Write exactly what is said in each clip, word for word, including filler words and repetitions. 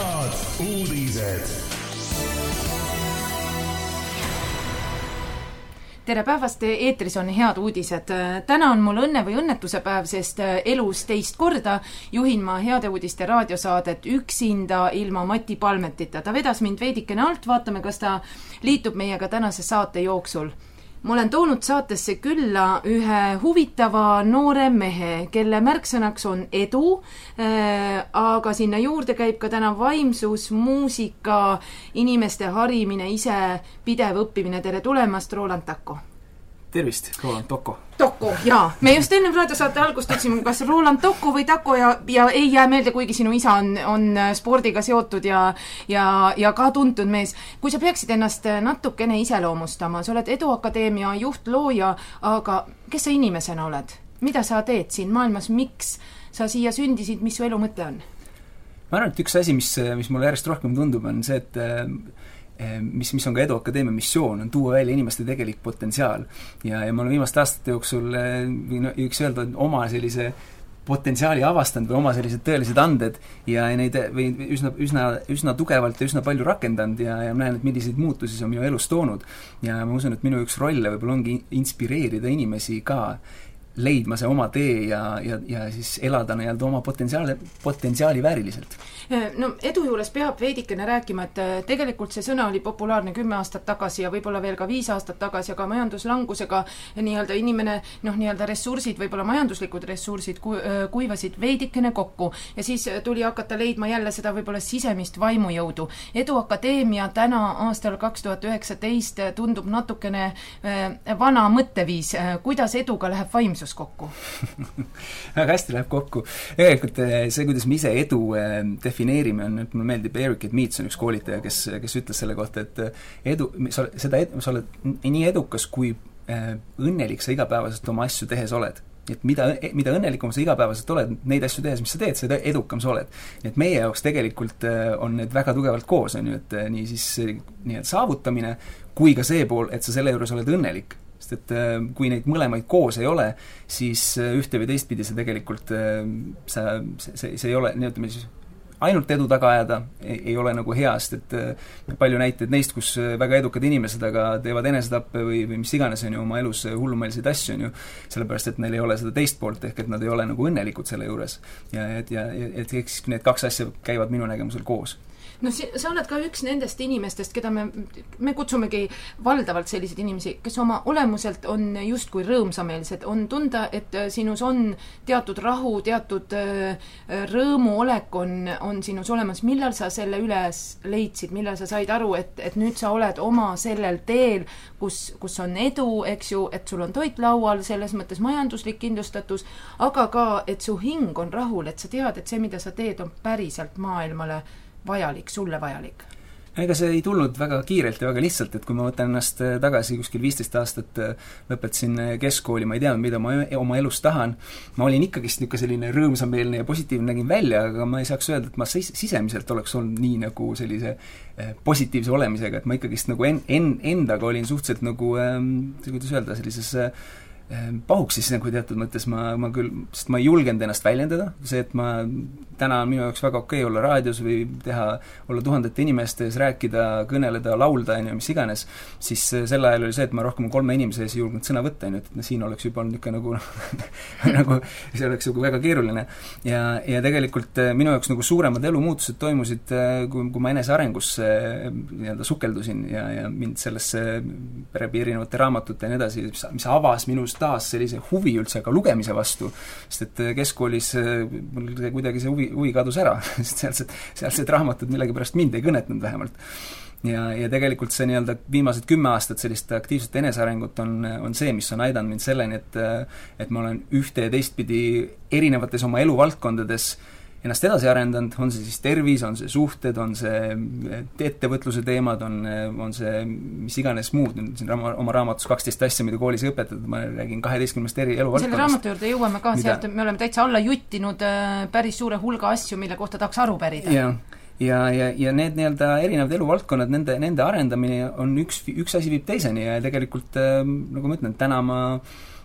Head uudised. Tere päevast, eetris on Head uudised. Täna on mul õnne või õnnetuse päev, sest elus teist korda juhin ma Heade uudiste raadiosaadet üksinda ilma Mati Palmetita. Ta vedas mind veidikene alt, vaatame, kas ta liitub meiega tänase saate jooksul. Ma olen toonud saatesse külla ühe huvitava noore mehe, kelle märksõnaks on edu, aga sinna juurde käib ka täna vaimsus, muusika, inimeste harimine, ise pidev õppimine. Tere tulemast, Roland Takko! Tervist, Roland Tokko. Tokko, jaa. Me just enne raadiosaate algust ütlesime, kas Roland Tokko või Takko ja, ja ei jää meelde, kuigi sinu isa on, on spordiga seotud ja, ja, ja ka tuntud mees. Kui sa peaksid ennast natukene iseloomustama, sa oled Eduakadeemia juhtlooja, aga kes sa inimesena oled? Mida sa teed siin maailmas? Miks sa siia sündisid? Mis su elu mõte on? Ma arvan, et üks asi, mis, mis mulle järjest rohkem tundub, on see, et mis, mis on ka Eduakadeemia missioon, on tuua välja inimeste tegelik potentsiaal. Ja, ja ma olen viimaste aastate jooksul üks öelda oma sellise potentsiaali avastanud või oma sellised tõelised anded ja neid või üsna, üsna, üsna tugevalt ja üsna palju rakendanud ja, ja näen, et milliseid muutusi see on minu elus toonud. Ja ma usun, et minu üks rolle võib-olla ongi inspireerida inimesi ka leidma see oma tee ja, ja, ja siis elada nii-öelda oma potentsiaali, potentsiaali vääriliselt. No edu juures peab veidikene rääkima, et tegelikult see sõna oli populaarne kümme aastat tagasi ja võib-olla veel ka viis aastat tagasi, aga majanduslangusega nii-öelda inimene, noh nii-öelda ressursid, võib-olla majanduslikud ressursid kuivasid veidikene kokku ja siis tuli hakata leidma jälle seda võib-olla sisemist vaimujõudu. Eduakadeemia täna aastal kaks tuhat üheksateist tundub natukene vana mõtteviis. Kuidas eduga läheb vaimsus kokku? Väga hästi läheb kokku. Tegelikult see, kuidas me ise edu defineerime, on, et mulle meeldib Eric Edmeets on üks koolitaja, kes, kes ütles selle kohta, et edu, sa, seda, sa oled nii edukas, kui õnnelik sa igapäevaselt oma asju tehes oled. Et mida, mida õnnelikum sa igapäevaselt oled, neid asju tehes, mis sa teed, seda edukam sa oled. Et meie jaoks tegelikult on need väga tugevalt koos, on ju, et nii siis nii et saavutamine, kui ka see pool, et sa selle juures oled õnnelik. Sest et kui neid mõlemaid koos ei ole, siis ühte või teistpidi see tegelikult sa, see, see ei ole, nii-ütleme siis ainult edu taga ajada ei, ei ole nagu heast, et palju näiteid neist, kus väga edukad inimesed aga teevad enesetappe või, või mis iganes on ju oma elus hullumeelseid asju on ju, sellepärast, et neil ei ole seda teist poolt, ehk et nad ei ole nagu õnnelikud selle juures. Ja et, ja, et eks need kaks asja käivad minu nägemusel koos. No sa oled ka üks nendest inimestest, keda me, me kutsumegi valdavalt selliseid inimesi, kes oma olemuselt on just kui rõõmsameelsed, on tunda, et sinus on teatud rahu, teatud rõõmuolek on, on sinus olemas. Millal sa selle üles leidsid, millal sa said aru, et, et nüüd sa oled oma sellel teel, kus, kus on edu, eks ju, et sul on toit laual, selles mõttes majanduslik kindlustatus, aga ka, et su hing on rahul, et sa tead, et see, mida sa teed, on päriselt maailmale vajalik, sulle vajalik. Ega see ei tulnud väga kiirelt ja väga lihtsalt, et kui ma võtan ennast tagasi kuskil viisteist aastat lõpetasin keskkooli, ma ei tea, mida ma oma elus tahan. Ma olin ikkagist niisugune selline rõõmsameelne ja positiivne nägin välja, aga ma ei saaks öelda, et ma sisemiselt oleks olnud nii nagu sellise positiivse olemisega, et ma ikkagist nagu en, en, endaga olin suhteliselt nagu, kuidas öelda, sellises pahuks siis nagu teatud mõttes ma, ma küll, sest ma ei julgenud ennast väljendada, see, et ma täna on minu jaoks väga okei olla raadios või teha, olla tuhandete inimeste ees, rääkida, kõneleda, laulda ja mis iganes, siis sel ajal oli see, et ma rohkem kolme inimese ees ei julgenud sõna võtta, et siin oleks juba olnud niisugune nagu, nagu see oleks nagu väga keeruline ja, ja tegelikult minu jaoks nagu suuremad elumuutused toimusid, kui, kui ma enese arengusse nii-öelda sukeldusin ja, ja mind sellesse läbi erinevate raamatute ja nii edasi, mis, mis avas minust taas sellise huvi üldse ka lugemise vastu, sest et keskkoolis mul kuidagi see huvi, huvi kadus ära, sest sealsed, sealsed raamatud millegi pärast mind ei kõnetanud vähemalt. Ja, ja tegelikult see nii-öelda viimased kümme aastat sellist aktiivset enesearengut on, on see, mis on aidanud mind selleni, et, et ma olen ühte ja teistpidi erinevates oma eluvaldkondades ennast edasi arendanud, on see siis tervis, on see suhted, on see ettevõtluse teemad, on, on see mis iganes muud, siin raama, oma raamatus kaksteist asja, mida koolis ei õpetatud, ma räägin kaheteistkümnest eri eluvaldkonnast. Selle raamatu juurde jõuame ka, mida... sealt me oleme täitsa alla juttinud päris suure hulga asju, mille kohta tahaks aru pärida. Ja, ja, ja, ja need nii-öelda erinevad eluvaldkonnad, nende, nende arendamine on üks, üks asi viib teiseni ja tegelikult, nagu ma ütlen, täna ma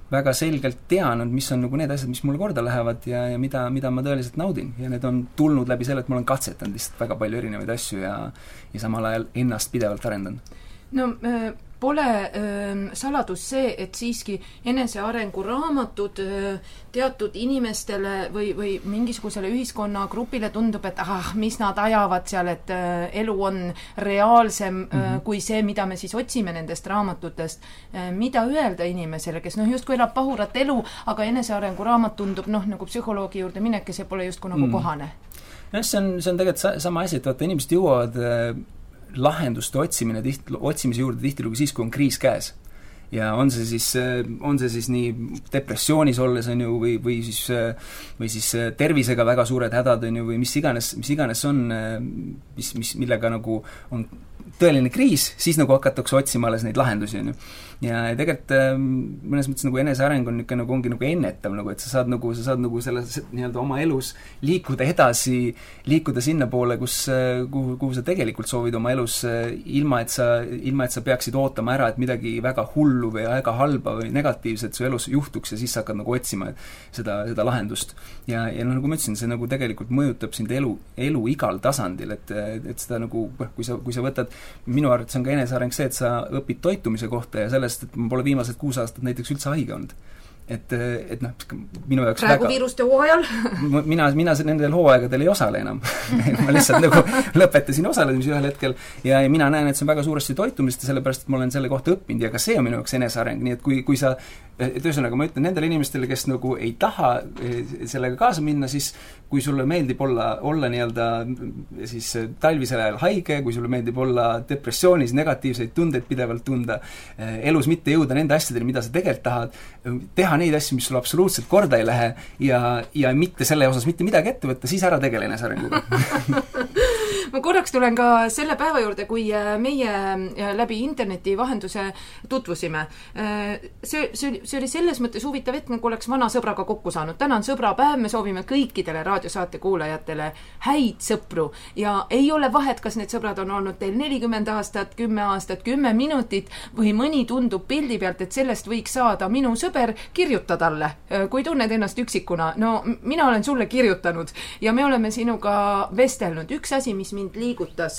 väga selgelt tean, mis on nagu need asjad, mis mulle korda lähevad ja, ja mida, mida ma tõeliselt naudin. Ja need on tulnud läbi selle, et ma olen katsetanud lihtsalt väga palju erinevaid asju ja, ja samal ajal ennast pidevalt arendan. No äh, pole äh, saladus see, et siiski enesearengu raamatud äh, teatud inimestele või, või mingisugusele ühiskonnagrupile tundub, et ah, mis nad ajavad seal, et äh, elu on reaalsem äh, mm-hmm. kui see, mida me siis otsime nendest raamatutest. Äh, mida öelda inimesele, kes noh, justkui elab pahurat elu, aga enesearengu raamat tundub noh, nagu psühholoogi juurde minek ja see pole justkui nagu mm. kohane? No, see on, see on tegelikult sama asi, et vaata, inimesed jõuavad äh, lahenduste otsimine tiht, otsimise juurde tihtilugu siis, kui on kriis käes. Ja on see siis, on see siis nii depressioonis olles on ju, või, või siis, või siis tervisega väga suured hädad on ju, või mis iganes, mis iganes on, mis, mis, millega nagu on tõeline kriis, siis nagu hakatakse otsima alles neid lahendusi on ju. Ja tegelikult mõnes mõttes nagu eneseareng on niisugune nagu ongi nagu ennetav, nagu, et sa saad nagu, sa saad nagu selles nii-öelda oma elus liikuda edasi, liikuda sinna poole, kus, kuhu, kuhu sa tegelikult soovid oma elus, ilma et sa, ilma et sa peaksid ootama ära, et midagi väga hullu või väga halba või negatiivset su elus juhtuks ja siis sa hakkad nagu otsima seda, seda lahendust. Ja, ja no, nagu ma ütlesin, see nagu tegelikult mõjutab sind elu, elu igal tasandil, et, et seda nagu, kui sa, kui sa võtad, minu arvates on ka eneseareng see, et sa õpid toitumise kohta ja sellest, et ma pole viimased kuus aastat näiteks üldse haige olnud. Et, et noh, minu jaoks praegu väga... viiruste hooajal? mina, mina nendel hooaegadel ei osale enam. ma lihtsalt nagu lõpetasin osalemise ühel hetkel ja, ja mina näen, et see on väga suuresti toitumist ja sellepärast, et ma olen selle kohta õppinud ja ka see on minu jaoks eneseareng, nii et kui, kui sa et ühesõnaga ma ütlen nendele inimestele, kes nagu ei taha sellega kaasa minna, siis kui sulle meeldib olla, olla nii-öelda siis talvisel ajal haige, kui sulle meeldib olla depressioonis, negatiivseid tundeid pidevalt tunda, elus mitte jõuda nende asjadele, mida sa tegelikult tahad, teha neid asju, mis sulle absoluutselt korda ei lähe ja, ja mitte selle osas mitte midagi ette võtta, siis ära tegele enesearenguga. Ma korraks tulen ka selle päeva juurde, kui meie läbi interneti vahenduse tutvusime. See, see, see oli selles mõttes huvitav, et nagu oleks vana sõbraga kokku saanud. Täna on sõbrapäev, me soovime kõikidele raadiosaate kuulajatele häid sõpru ja ei ole vahet, kas need sõbrad on olnud teil nelikümmend aastat, kümme aastat, kümme minutit või mõni tundub pildi pealt, et sellest võiks saada minu sõber, kirjuta talle, kui tunned ennast üksikuna. No mina olen sulle kirjutanud ja me oleme sinuga vestelnud. Üks asi, mis mind liigutas.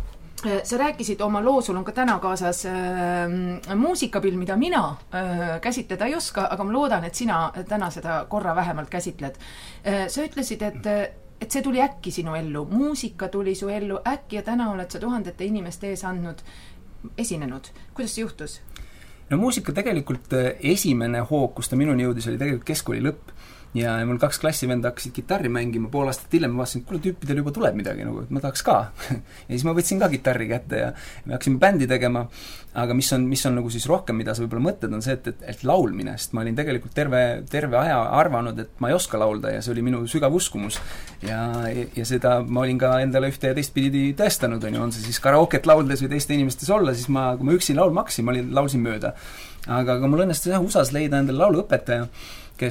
Sa rääkisid oma loo, sul on ka täna kaasas äh, muusikapill, mida mina äh, käsitleda ei oska, aga ma loodan, et sina täna seda korra vähemalt käsitled. Äh, sa ütlesid, et, et see tuli äkki sinu ellu, muusika tuli su ellu äkki ja täna oled sa tuhandete inimeste ees andnud, esinenud. Kuidas see juhtus? No muusika tegelikult esimene hoog, kus ta minuni jõudis, oli tegelikult keskkooli lõpp. Ja mul kaks klassivenda hakkasid kitarri mängima, pool aastat hiljem ma vaatasin, et kuule, tüüpidel juba tuleb midagi, nagu, et ma tahaks ka. ja siis ma võtsin ka kitarri kätte ja me hakkasime bändi tegema, aga mis on, mis on nagu siis rohkem, mida sa võib-olla mõtled, on see, et, et, et laulmine, sest ma olin tegelikult terve, terve aja arvanud, et ma ei oska laulda ja see oli minu sügav uskumus. Ja, ja seda ma olin ka endale ühte ja teistpidi tõestanud, on ju, on see siis karaoket lauldes või teiste inimestes olla, siis ma, kui ma üksin laulma hakkasin, ma olin, laulsin mööda. Aga, aga mul õnnestus jah U S A-s leida endale lauluõpetaja, kes,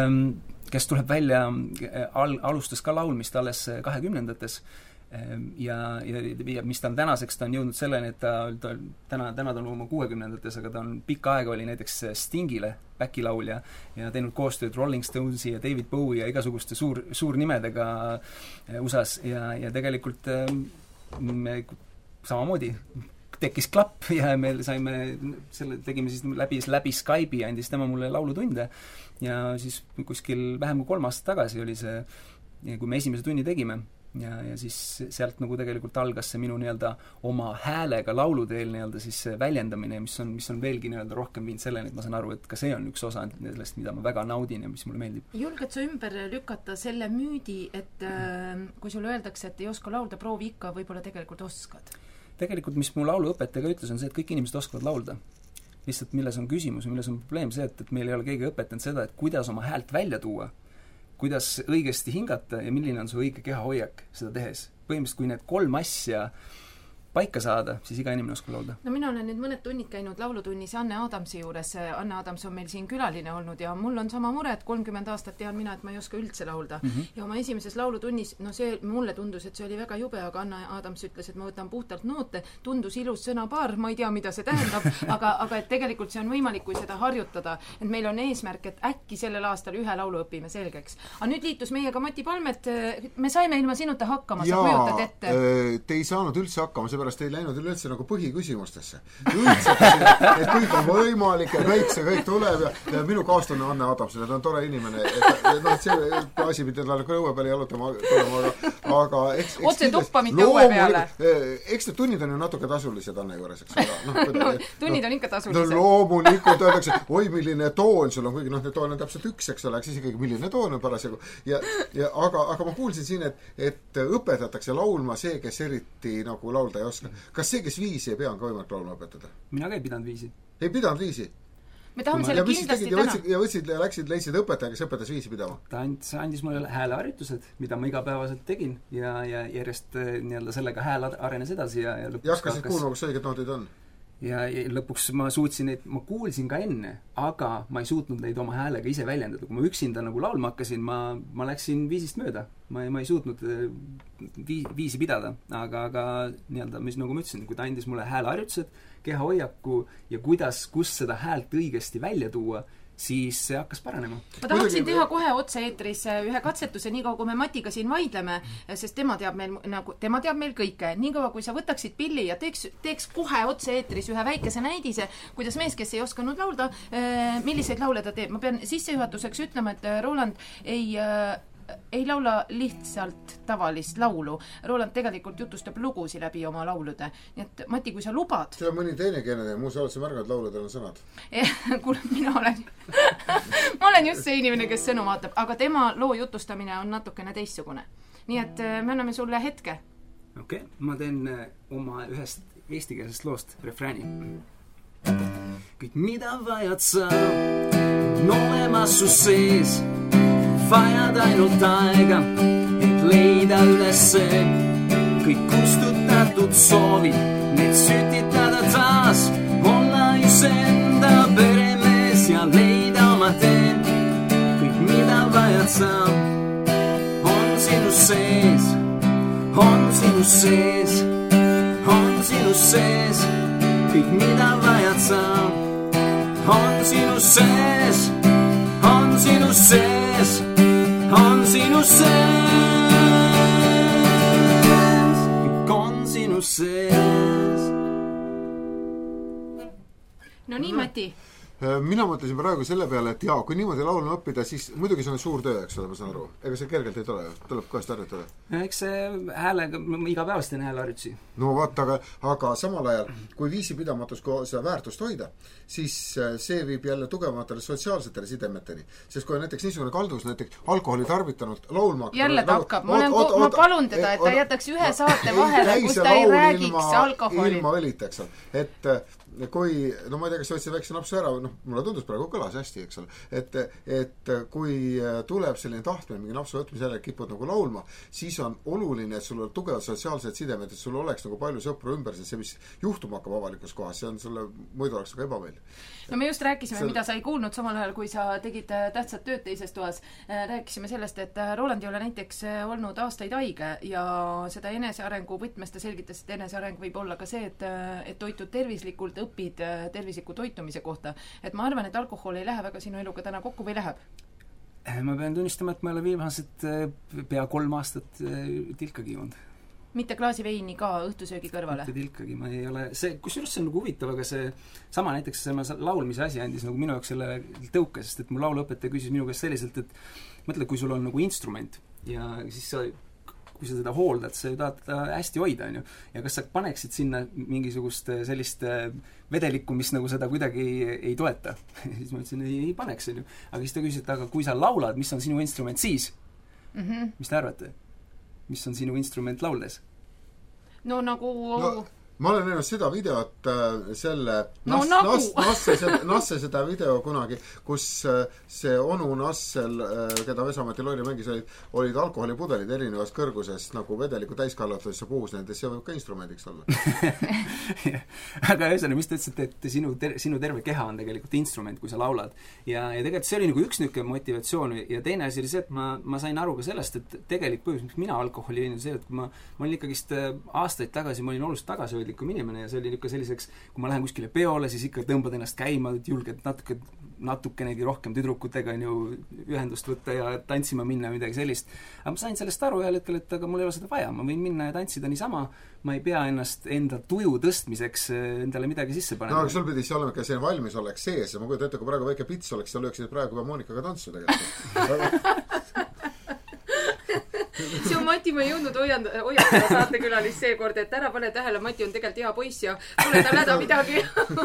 kes tuleb välja, al, alustas ka laulmist alles kahekümnendates ja, ja, ja mis ta on tänaseks, ta on jõudnud selleni, et ta, ta täna, täna ta on oma kuuekümnendates, aga ta on pikka aega oli näiteks Stingile back'ilaulja ja teinud koostööd Rolling Stonesi ja David Bowie ja igasuguste suur, suurnimedega U S A-s ja, ja tegelikult me samamoodi tekkis klapp ja me saime, selle tegime siis läbi, läbi Skype'i ja andis tema mulle laulutunde ja siis kuskil vähem kui kolm aastat tagasi oli see, kui me esimese tunni tegime ja, ja siis sealt nagu tegelikult algas see minu nii-öelda oma häälega lauluteel nii-öelda siis väljendamine, mis on, mis on veelgi nii-öelda rohkem viinud selleni, et ma saan aru, et ka see on üks osa sellest, mida ma väga naudin ja mis mulle meeldib. Julged sa ümber lükata selle müüdi, et äh, kui sulle öeldakse, et ei oska laulda, proovi ikka, võib-olla tegelikult oskad? Tegelikult, mis mu lauluõpetaja ütles, on see, et kõik inimesed oskavad laulda. Lihtsalt milles on küsimus ja milles on probleem see, et, et meil ei ole keegi õpetanud seda, et kuidas oma häält välja tuua, kuidas õigesti hingata ja milline on su õige kehahoiak seda tehes. Põhimõtteliselt, kui need kolm asja paika saada, siis iga inimene oskab laulda. No mina olen nüüd mõned tunnid käinud laulutunnis Anne Adamsi juures. Anne Adams on meil siin külaline olnud ja mul on sama mure, et kolmkümmend aastat tean mina, et ma ei oska üldse laulda. Mm -hmm. Ja oma esimeses laulutunnis, no see mulle tundus, et see oli väga jube, aga Anne Adams ütles, et ma võtan puhtalt noote, tundus ilus sõnapaar, ma ei tea, mida see tähendab, aga, aga et tegelikult see on võimalik, kui seda harjutada, et meil on eesmärk, et äkki sellel aastal ühe laulu õpime selgeks. Aga nüüd liitus meiega Mati Palmet, me saime ilma sinuta hakkama, sa kujutad ette. Te ei saanud üldse hakkama, seepärast ei läinud üleüldse nagu põhiküsimustesse. Üldse, et kõik on võimalik ja kõik see kõik tuleb ja, ja minu kaastunne Anne Adams, ta on tore inimene, et, no, et see asi pidi talle ka õue peale jalutama, aga, aga eks, eks otse tuppa mitte õue peale. Eks need tunnid on ju natuke tasulised Anne juures, eks ole. No, no, tunnid on ikka tasulised. No loomulikult öeldakse, oi milline toon sul on, kuigi noh, need toon on täpselt üks, eks ole, siis ikkagi milline toon on parasjagu. Ja, ja, aga, aga ma kuulsin siin, et, et õpetatakse laulma see, kes eriti nagu laulda ei oska. Kas see, kes viisi ei pea, on ka võimalik laulma õpetada? Mina ka ei pidanud viisi. Ei pidanud viisi? Me tahame selle kindlasti täna. Ja võtsid, ja võtsid ja läksid, leidsid õpetaja, kes õpetas viisi pidama? Ta andis, andis mulle hääleharjutused, mida ma igapäevaselt tegin ja, ja järjest nii-öelda sellega hääl arenes edasi ja, ja lõpuks ja hakkasid kuulma, kus õiged noodid on? Ja, ja lõpuks ma suutsin neid, ma kuulsin ka enne, aga ma ei suutnud neid oma häälega ise väljendada. Kui ma üksinda nagu laulma hakkasin, ma, ma läksin viisist mööda. Ma ei, ma ei suutnud vii, viisi pidada, aga, aga nii-öelda, mis nagu ma ütlesin, kui ta andis mulle hääleharjutused, kehahoiaku ja kuidas, kus seda häält õigesti välja tuua, siis see hakkas paranema. Ma tahaksin teha kohe otse-eetris ühe katsetuse, nii kaua kui me Matiga siin vaidleme, sest tema teab meil, nagu, tema teab meil kõike. Nii kaua kui sa võtaksid pilli ja teeks, teeks kohe otse-eetris ühe väikese näidise, kuidas mees, kes ei osanud laulda, milliseid laule ta teeb. Ma pean sissejuhatuseks ütlema, et Roland ei... ei laula lihtsalt tavalist laulu. Roland tegelikult jutustab lugusi läbi oma laulude. Nii et Mati, kui sa lubad... See on mõni teine keene, muu sa oled see märganud lauludel on sõnad. Kuule, mina olen ma olen just see inimene, kes sõnu vaatab, aga tema loo jutustamine on natukene teistsugune. Nii et me anname sulle hetke. Okei, okay. Ma teen oma ühest eestikeelsest loost refrääni. Kõik mida vajad sa on olemas su sees, vajad ainult aega, et leida üles see. Kõik kustutatud soovid, need sütitada taas, olla iseenda peremees ja leida oma tee. Kõik mida vajad sa on sinu sees, on sinu sees, on sinu sees. Kõik mida vajad sa on sinu sees, on sinu sees, on sinu sees, kõik on sinu sees. No nii, Mati. Mina mõtlesin praegu selle peale, et jaa, kui niimoodi laulma õppida, siis muidugi see on suur töö, eks ole, ma saan aru. Ega see kergelt ei tule, tuleb kohest harjutada. Eks see häälega, igapäevast teen hääleharjutusi. No vaata, aga, aga samal ajal, kui viisi pidamatus seda väärtust hoida, siis see viib jälle tugevamatele sotsiaalsetele sidemeteni. Sest kui on näiteks niisugune kaldus, näiteks alkoholi tarbitanud laulma... Jälle ta hakkab. Ma, olen, oot, oot, ma palun teda, et ta jätaks ühe saate vahele, kus ta ei räägiks alkoholi. Ilma õlit, eks ole. Et kui, no ma ei tea, kas sa võtsid väikse napsu ära, noh, mulle tundus praegu kõlas hästi, eks ole, et, et kui tuleb selline tahtmine mingi napsu võtmise jälle kipud nagu laulma, siis on oluline, et sul on tugevad sotsiaalsed sidemed, et sul oleks nagu palju sõpru ümber, sest see, mis juhtuma hakkab avalikus kohas, see on sulle muidu oleks nagu ebameeldiv. No me just rääkisime, see... mida sa ei kuulnud samal ajal, kui sa tegid tähtsat tööd teises toas. Rääkisime sellest, et Roland ei ole näiteks olnud aastaid haige ja seda enesearengu võtmes ta selgitas, et eneseareng võib olla ka see, et, et toitud tervislikult, õpid tervisliku toitumise kohta. Et ma arvan, et alkohol ei lähe väga sinu eluga täna kokku või läheb? Ma pean tunnistama, et ma olen viimased pea kolm aastat tilkagi joonud. Mitte klaasi veini ka õhtusöögi kõrvale? Mitte tilkagi, ma ei ole... See, kusjuures see on nagu huvitav, aga see sama näiteks see laulmise asi andis nagu minu jaoks selle tõuke, sest et mu lauluõpetaja küsis minu käest selliselt, et mõtle, kui sul on nagu instrument ja siis sa kui sa seda hooldad, sa ju tahad teda hästi hoida, on ju. Ja kas sa paneksid sinna mingisugust sellist vedelikku, mis nagu seda kuidagi ei toeta? Siis ma ütlesin, ei, ei paneks, on ju. Aga siis ta küsis, et aga kui sa laulad, mis on sinu instrument siis? Mm-hmm. Mis te arvate? Mis on sinu instrument lauldes? No nagu... No, ma olen näinud seda videot äh, selle no, Nass, nagu. Nass, Nasse, seda, Nasse seda video kunagi, kus äh, see onu Nassel, äh, keda Vesamati lolli mängis, olid, olid alkoholipudelid erinevas kõrguses nagu vedeliku täiskallatus ja puhus nendes, see võib ka instrumendiks olla. Aga ühesõnaga, mis te ütlesite, et sinu, ter, sinu terve keha on tegelikult instrument, kui sa laulad. Ja, ja tegelikult see oli nagu üks niisugune motivatsioon ja teine asi oli see, et ma, ma sain aru ka sellest, et tegelik põhjus, miks mina alkoholi jõin, see, et kui ma, ma olin ikkagist aastaid tagasi, ma olin oluliselt tagasihoidlikum inimene ja see oli niisugune selliseks, kui ma lähen kuskile peole, siis ikka tõmbad ennast käima, julged natuke, natukenegi rohkem tüdrukutega on ju ühendust võtta ja tantsima minna ja midagi sellist. Aga ma sain sellest aru ühel hetkel, et aga mul ei ole seda vaja, ma võin minna ja tantsida niisama, ma ei pea ennast enda tuju tõstmiseks endale midagi sisse panema. No aga sul pidi see olema ka selline valmis oleks sees ja ma kujutan ette, kui praegu väike pits oleks, sa lööksid praegu juba Monikaga tantsu tegelikult. See on Mati, ma ei jõudnud hoiatada saatekülalist seekord, et ära pane tähele, Mati on tegelikult hea poiss ja pole tal häda midagi.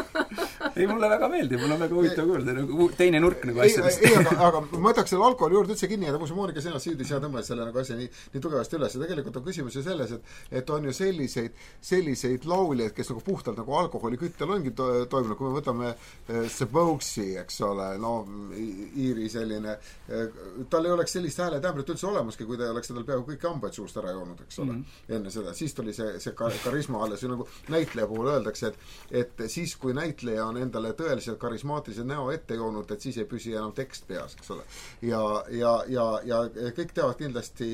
Ei, mulle väga meeldib, mul on väga huvitav kuulda, nagu teine nurk nagu asjadest. Ei, aga, aga ma võtaks selle alkoholi juurde üldse kinni ja tõmus Monika sina süüdi, sina tõmbad selle nagu asja nii, nii tugevasti üles ja tegelikult on küsimus ju selles, et, et on ju selliseid, selliseid lauljaid, kes nagu puhtalt nagu alkoholi küttel ongi to, toimunud, kui me võtame äh, Sebouksi, eks ole, no Iiri selline äh, tal ei oleks sellist hääle tämbrit üldse olemaski, kui ta oleks tal peaaegu kõik hambaid suust ära joonud, eks ole, mm-hmm. enne seda. Siis tuli see, see karisma alles ja nagu näitleja puhul öeldakse, et, et siis, kui näitleja on endale tõeliselt karismaatilise näo ette joonud, et siis ei püsi enam tekst peas, eks ole. Ja, ja, ja, ja kõik teavad kindlasti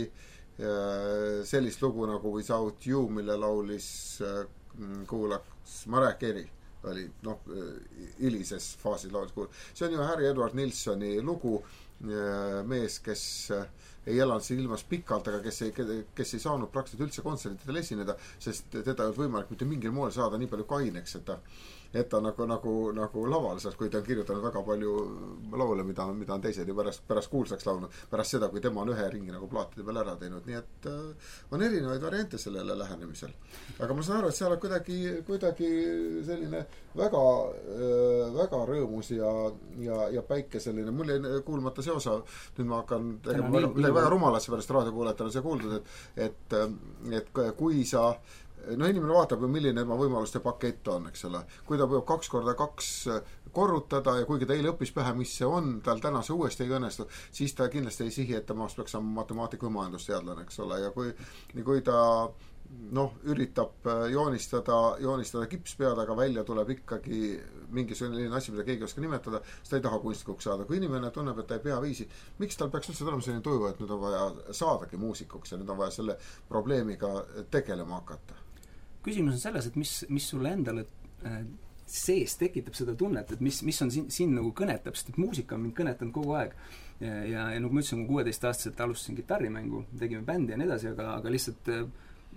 äh, sellist lugu nagu Without You, mille laulis äh, kuulaks Mariah Carey oli, noh, hilises faasis laulis kuul. See on ju Harry Edward Nilssoni lugu, äh, mees, kes äh, ei elanud siin ilmas pikalt, aga kes ei, kes ei saanud praktiliselt üldse kontsertidel esineda, sest teda ei olnud võimalik mitte mingil moel saada nii palju kaineks, et ta, et ta nagu, nagu, nagu laval, sest kui ta on kirjutanud väga palju laule, mida, mida on teised ju pärast, pärast kuulsaks laulnud, pärast seda, kui tema on ühe ringi nagu plaatide peal ära teinud, nii et äh, on erinevaid variante sellele lähenemisel. Aga ma saan aru, et seal on kuidagi, kuidagi selline väga, äh, väga rõõmus ja, ja, ja päike selline, mul jäi kuulmata see osa, nüüd ma hakkan tegema väga, väga, väga rumalasse pärast raadiokuulajatele see kuuldud, et, et, et kui sa no inimene vaatab ju, milline tema võimaluste pakett on, eks ole. Kui ta peab kaks korda kaks korrutada ja kuigi ta eile õppis pähe, mis see on, tal täna see uuesti ei õnnestu, siis ta kindlasti ei sihi, et temast peaks saama matemaatika või majandusteadlane, eks ole. Ja kui, kui ta noh, üritab joonistada, joonistada kipspead, aga välja tuleb ikkagi mingisugune asi, mida keegi oska nimetada, siis ta ei taha kunstikuks saada. Kui inimene tunneb, et ta ei pea viisi, miks tal peaks üldse tulema selline tuju, et nüüd on vaja saadagi muusikuks ja nüüd on vaja selle probleemiga tegelema hakata? Küsimus on selles, et mis, mis sulle endale äh, sees tekitab seda tunnet, et mis, mis on siin, siin nagu kõnetab, sest et muusika on mind kõnetanud kogu aeg. Ja, ja, ja nagu ma ütlesin, kui kuueteist-aastaselt alustasin kitarrimängu, tegime bändi ja nii edasi, aga, aga lihtsalt äh,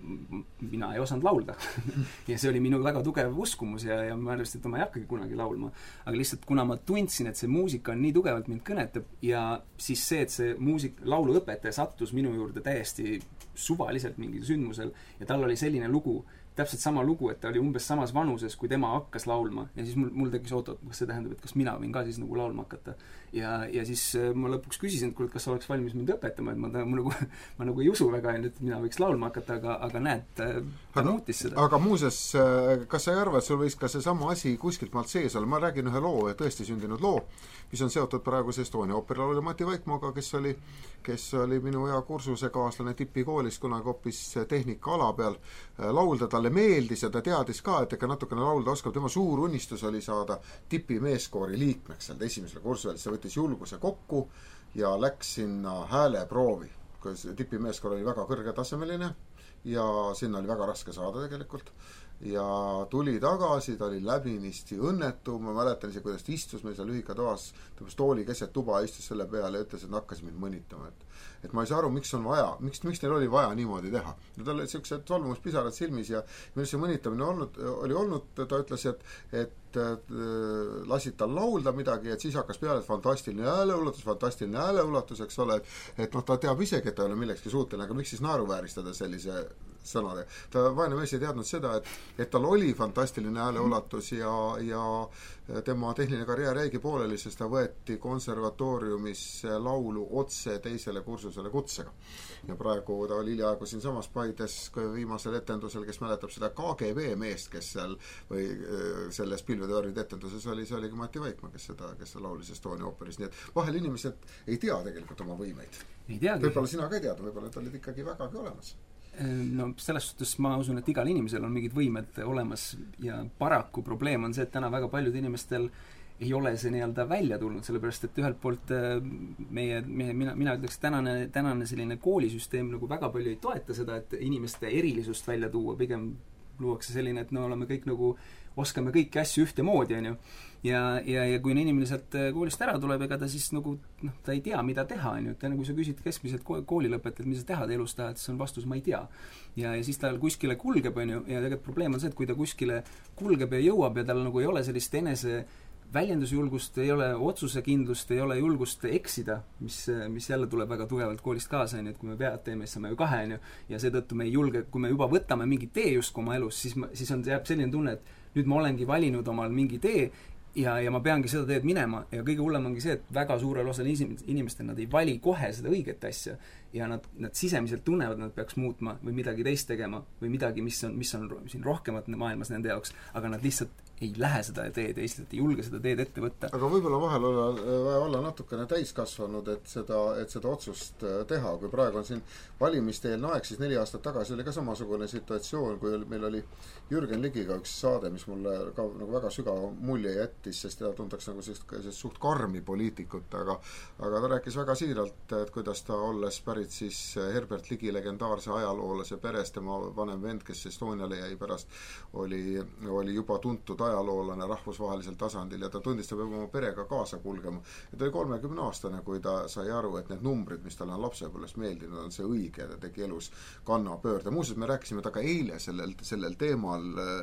mina ei osanud laulda. Ja see oli minu väga tugev uskumus ja, ja ma arvasin, et ma ei hakkagi kunagi laulma. Aga lihtsalt kuna ma tundsin, et see muusika on nii tugevalt mind kõnetab ja siis see, et see muusik, lauluõpetaja sattus minu juurde täiesti suvaliselt mingil sündmusel ja tal oli selline lugu, täpselt sama lugu, et ta oli umbes samas vanuses, kui tema hakkas laulma ja siis mul, mul tekkis ootot, kas see tähendab, et kas mina võin ka siis nagu laulma hakata. Ja, ja siis ma lõpuks küsisin, et kas oleks valmis mind õpetama, et ma, ta, ma, nagu, ma nagu ei usu väga, et mina võiks laulma hakata, aga, aga näed, ta aga, muutis seda. Aga muuses, kas sa ei arva, et sul võis ka see sama asi kuskilt maalt sees olla? Ma räägin ühe loo, tõesti sündinud loo, mis on seotud praeguse Estonia ooperlaulja Mati Vaikmaaga, kes oli, kes oli minu hea kursuse kaaslane tipikoolis kunagi hoopis tehnika ala peal. Laulda talle meeldis ja ta teadis ka, et ega natukene laulda oskab. Tema suur unistus oli saada tipi meeskoori liikmeks seal esimesel kursusel. See võttis julguse kokku ja läks sinna hääleproovi. Tipi meeskoor oli väga kõrgetasemeline ja sinna oli väga raske saada tegelikult. Ja tuli tagasi, ta oli läbinisti õnnetu, ma mäletan ise, kuidas ta istus meil seal lühika toas, tõmbas tooli keset tuba, istus selle peale ja ütles, et hakkas mind mõnitama, et, et ma ei saa aru, miks on vaja, miks, miks neil oli vaja niimoodi teha. Ja tal oli sellised solvumuspisarad silmis ja millest see mõnitamine olnud, oli olnud, ta ütles, et, et lasid tal laulda midagi, et siis hakkas peale, et fantastiline hääleulatus, fantastiline hääleulatus, eks ole, et, et noh, ta teab isegi, et ta ei ole millekski suuteline, aga miks siis naeruvääristada sellise sõnade. Ta vaene mees ei teadnud seda, et, et tal oli fantastiline hääleulatus ja, ja tema tehniline karjäär jäigi pooleli, sest ta võeti konservatooriumis laulu otse teisele kursusele kutsega. Ja praegu ta oli hiljaaegu siin samas Paides viimasel etendusel, kes mäletab seda K G B meest, kes seal või selles Pilvede värvid etenduses oli, see oligi Mati Vaikmaa, kes seda, kes seda laulis Estonia ooperis. Nii et vahel inimesed ei tea tegelikult oma võimeid. Võib-olla sina ka ei teada, võib-olla need olid ikkagi vägagi olemas. No selles suhtes ma usun, et igal inimesel on mingid võimed olemas ja paraku probleem on see, et täna väga paljud inimestel ei ole see nii-öelda välja tulnud, sellepärast et ühelt poolt meie, meie mina, mina ütleks, tänane, tänane selline koolisüsteem nagu väga palju ei toeta seda, et inimeste erilisust välja tuua, pigem luuakse selline, et no oleme kõik nagu, oskame kõiki asju ühtemoodi, on ju. Ja, ja, ja kui inimene sealt koolist ära tuleb, ega ta siis nagu, noh, ta ei tea, mida teha, on ju. Et kui sa küsid keskmiselt kooli lõpetajat, mis sa teha elus tahad, siis on vastus, ma ei tea. Ja, ja siis tal kuskile kulgeb, on ju, ja tegelikult probleem on see, et kui ta kuskile kulgeb ja jõuab ja tal nagu ei ole sellist enese väljendusjulgust, ei ole otsusekindlust, ei ole julgust eksida, mis, mis jälle tuleb väga tugevalt koolist kaasa, et kui me vead teeme, siis saame ju kahe, on ju, ja seetõttu me ei julge, kui me juba võtame mingi tee justkui oma elus, siis, ma, siis on, jääb selline tunne, et nüüd ma olengi valinud omal mingi tee ja, ja ma peangi seda teed minema ja kõige hullem ongi see, et väga suurel osal inimestel nad ei vali kohe seda õiget asja ja nad, nad sisemiselt tunnevad, nad peaks muutma või midagi teist tegema või midagi, mis on, mis on siin rohkemat maailmas nende jaoks, aga nad lihtsalt ei lähe seda teed ja lihtsalt ei julge seda teed ette võtta. Aga võib-olla vahel olla, vaja olla natukene täiskasvanud, et seda, et seda otsust teha. Kui praegu on siin valimiste-eelne aeg, siis neli aastat tagasi oli ka samasugune situatsioon, kui meil oli Jürgen Ligiga üks saade, mis mulle ka nagu väga sügava mulje jättis, sest teda tundaks nagu sellist, sellist suht karmi poliitikut, aga, aga ta rääkis väga siiralt, et kuidas ta olles pärit siis Herbert Ligi legendaarse ajaloolase peres, tema vanem vend, kes Estoniale jäi pärast, oli, oli juba tuntud ajaloolane rahvusvahelisel tasandil ja ta tundis, ta peab oma perega kaasa kulgema. Ja ta oli kolmekümne aastane, kui ta sai aru, et need numbrid, mis talle on lapsepõlves meeldinud, on see õige ja ta tegi elus kannapöörde. Muuseas, me rääkisime taga eile sellel, sellel teemal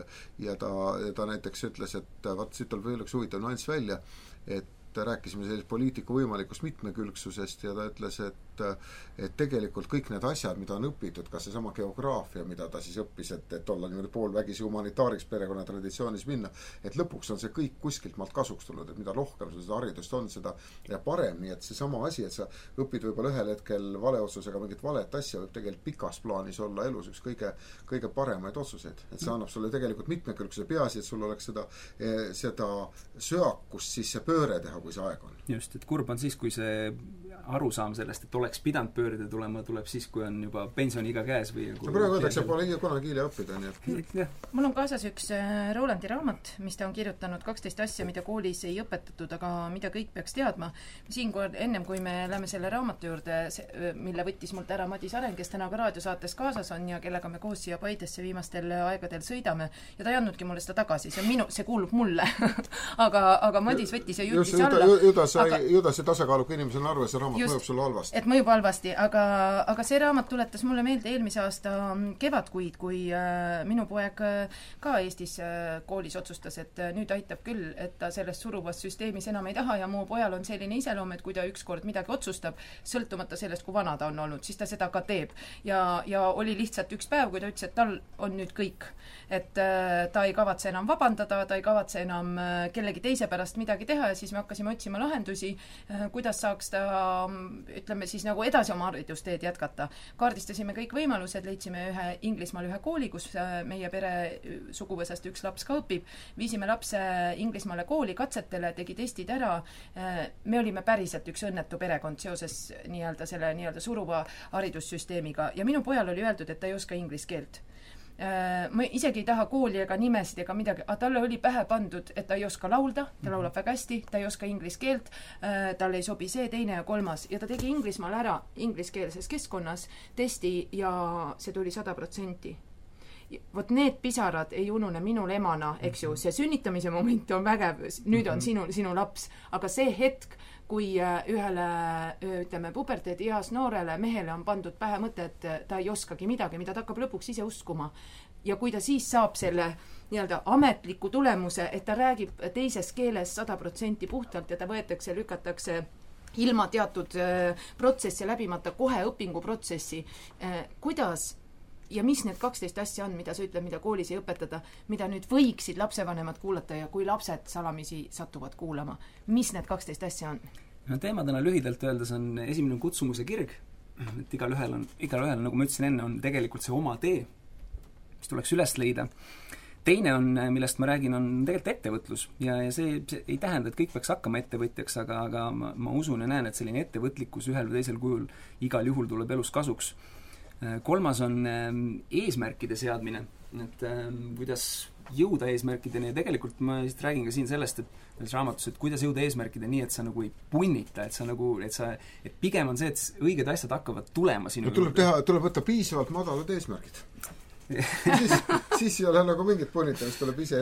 ja ta, ta näiteks ütles, et vaat siit tuleb veel üks huvitav nüanss välja, et rääkisime sellist poliitiku võimalikust mitmekülgsusest ja ta ütles, et, et tegelikult kõik need asjad, mida on õpitud, kas see sama geograafia, mida ta siis õppis, et, et olla niimoodi poolvägisi humanitaariks perekonna traditsioonis minna, et lõpuks on see kõik kuskilt maalt kasuks tulnud, et mida rohkem seda haridust on, seda ja parem, nii et see sama asi, et sa õpid võib-olla ühel hetkel valeotsusega mingit valet asja, võib tegelikult pikas plaanis olla elus üks kõige, kõige paremaid otsuseid, et see annab sulle tegelikult mitmekülgsuse peaasi, et sul oleks seda, seda söakust siis see pööre teha, kui see aeg on. Just, et kurb on siis, kui see arusaam sellest, et oleks pidanud pöörde tulema, tuleb siis, kui on juba pensioniiga käes või no praegu öeldakse, pole kunagi hilja õppida, nii et ja. Mul on kaasas üks Rolandi raamat, mis ta on kirjutanud kaksteist asja, mida koolis ei õpetatud, aga mida kõik peaks teadma. Siinkohal ennem, kui me läheme selle raamatu juurde, mille võttis mult ära Madis Areng, kes täna ka raadiosaates kaasas on ja kellega me koos siia Paidesse viimastel aegadel sõidame ja ta ei andnudki mulle seda tagasi, see on minu, see kuulub mulle aga, aga Madis võttis ja juhtis alla Judas sai, aga, Judas see tasakaaluka inimesena arve, see raamat just, mõjub sulle halvasti. Et mõjub halvasti, aga, aga see raamat tuletas mulle meelde eelmise aasta kevadkuid, kui äh, minu poeg äh, ka Eestis äh, koolis otsustas, et äh, nüüd aitab küll, et ta sellest suruvast süsteemis enam ei taha ja mu pojal on selline iseloom, et kui ta ükskord midagi otsustab, sõltumata sellest, kui vana ta on olnud, siis ta seda ka teeb. Ja, ja oli lihtsalt üks päev, kui ta ütles, et tal on nüüd kõik. Et äh, ta ei kavatse enam vabandada, ta ei kavatse enam äh, kellegi teise pärast midagi teha ja siis me hakkasime otsima lahendusi, kuidas saaks ta, ütleme siis nagu edasi oma haridusteed jätkata. Kaardistasime kõik võimalused, leidsime ühe Inglismaal ühe kooli, kus meie pere suguvõsast üks laps ka õpib. Viisime lapse Inglismaale kooli katsetele, tegi testid ära. Me olime päriselt üks õnnetu perekond seoses nii-öelda selle nii-öelda suruva haridussüsteemiga ja minu pojal oli öeldud, et ta ei oska inglise keelt. Ma isegi ei taha kooli ega nimesid ega midagi, aga talle oli pähe pandud, et ta ei oska laulda, ta laulab väga hästi, ta ei oska inglise keelt, talle ei sobi see, teine ja kolmas ja ta tegi Inglismaal ära ingliskeelses keskkonnas testi ja see tuli sada protsenti. Vot need pisarad ei unune minul emana, eks ju, see sünnitamise moment on vägev, nüüd on sinu, sinu laps, aga see hetk, kui ühele, ütleme, puberteedi eas noorele mehele on pandud pähe mõte, et ta ei oskagi midagi, mida ta hakkab lõpuks ise uskuma. Ja kui ta siis saab selle nii-öelda ametliku tulemuse, et ta räägib teises keeles sada protsenti puhtalt ja ta võetakse, lükatakse ilma teatud protsessi läbimata kohe õpinguprotsessi, kuidas ja mis need kaksteist asja on, mida sa ütled, mida koolis ei õpetada, mida nüüd võiksid lapsevanemad kuulata ja kui lapsed salamisi satuvad kuulama, mis need kaksteist asja on? No teemadena lühidalt öeldes on esimene kutsumuse kirg, et igal ühel on, igal ühel, nagu ma ütlesin enne, on tegelikult see oma tee, mis tuleks üles leida. Teine on, millest ma räägin, on tegelikult ettevõtlus ja, ja see, see ei tähenda, et kõik peaks hakkama ettevõtjaks, aga, aga ma, ma usun ja näen, et selline ettevõtlikkus ühel või teisel kujul igal juhul tuleb elus kasuks. Kolmas on eesmärkide seadmine, et kuidas jõuda eesmärkideni ja tegelikult ma just räägin ka siin sellest, et selles raamatus, et kuidas jõuda eesmärkide nii, et sa nagu ei punnita, et sa nagu, et sa, et pigem on see, et õiged asjad hakkavad tulema sinu no, tuleb teha, tuleb võtta piisavalt madalad eesmärgid. siis, siis ei ole nagu mingit punnitamist, tuleb ise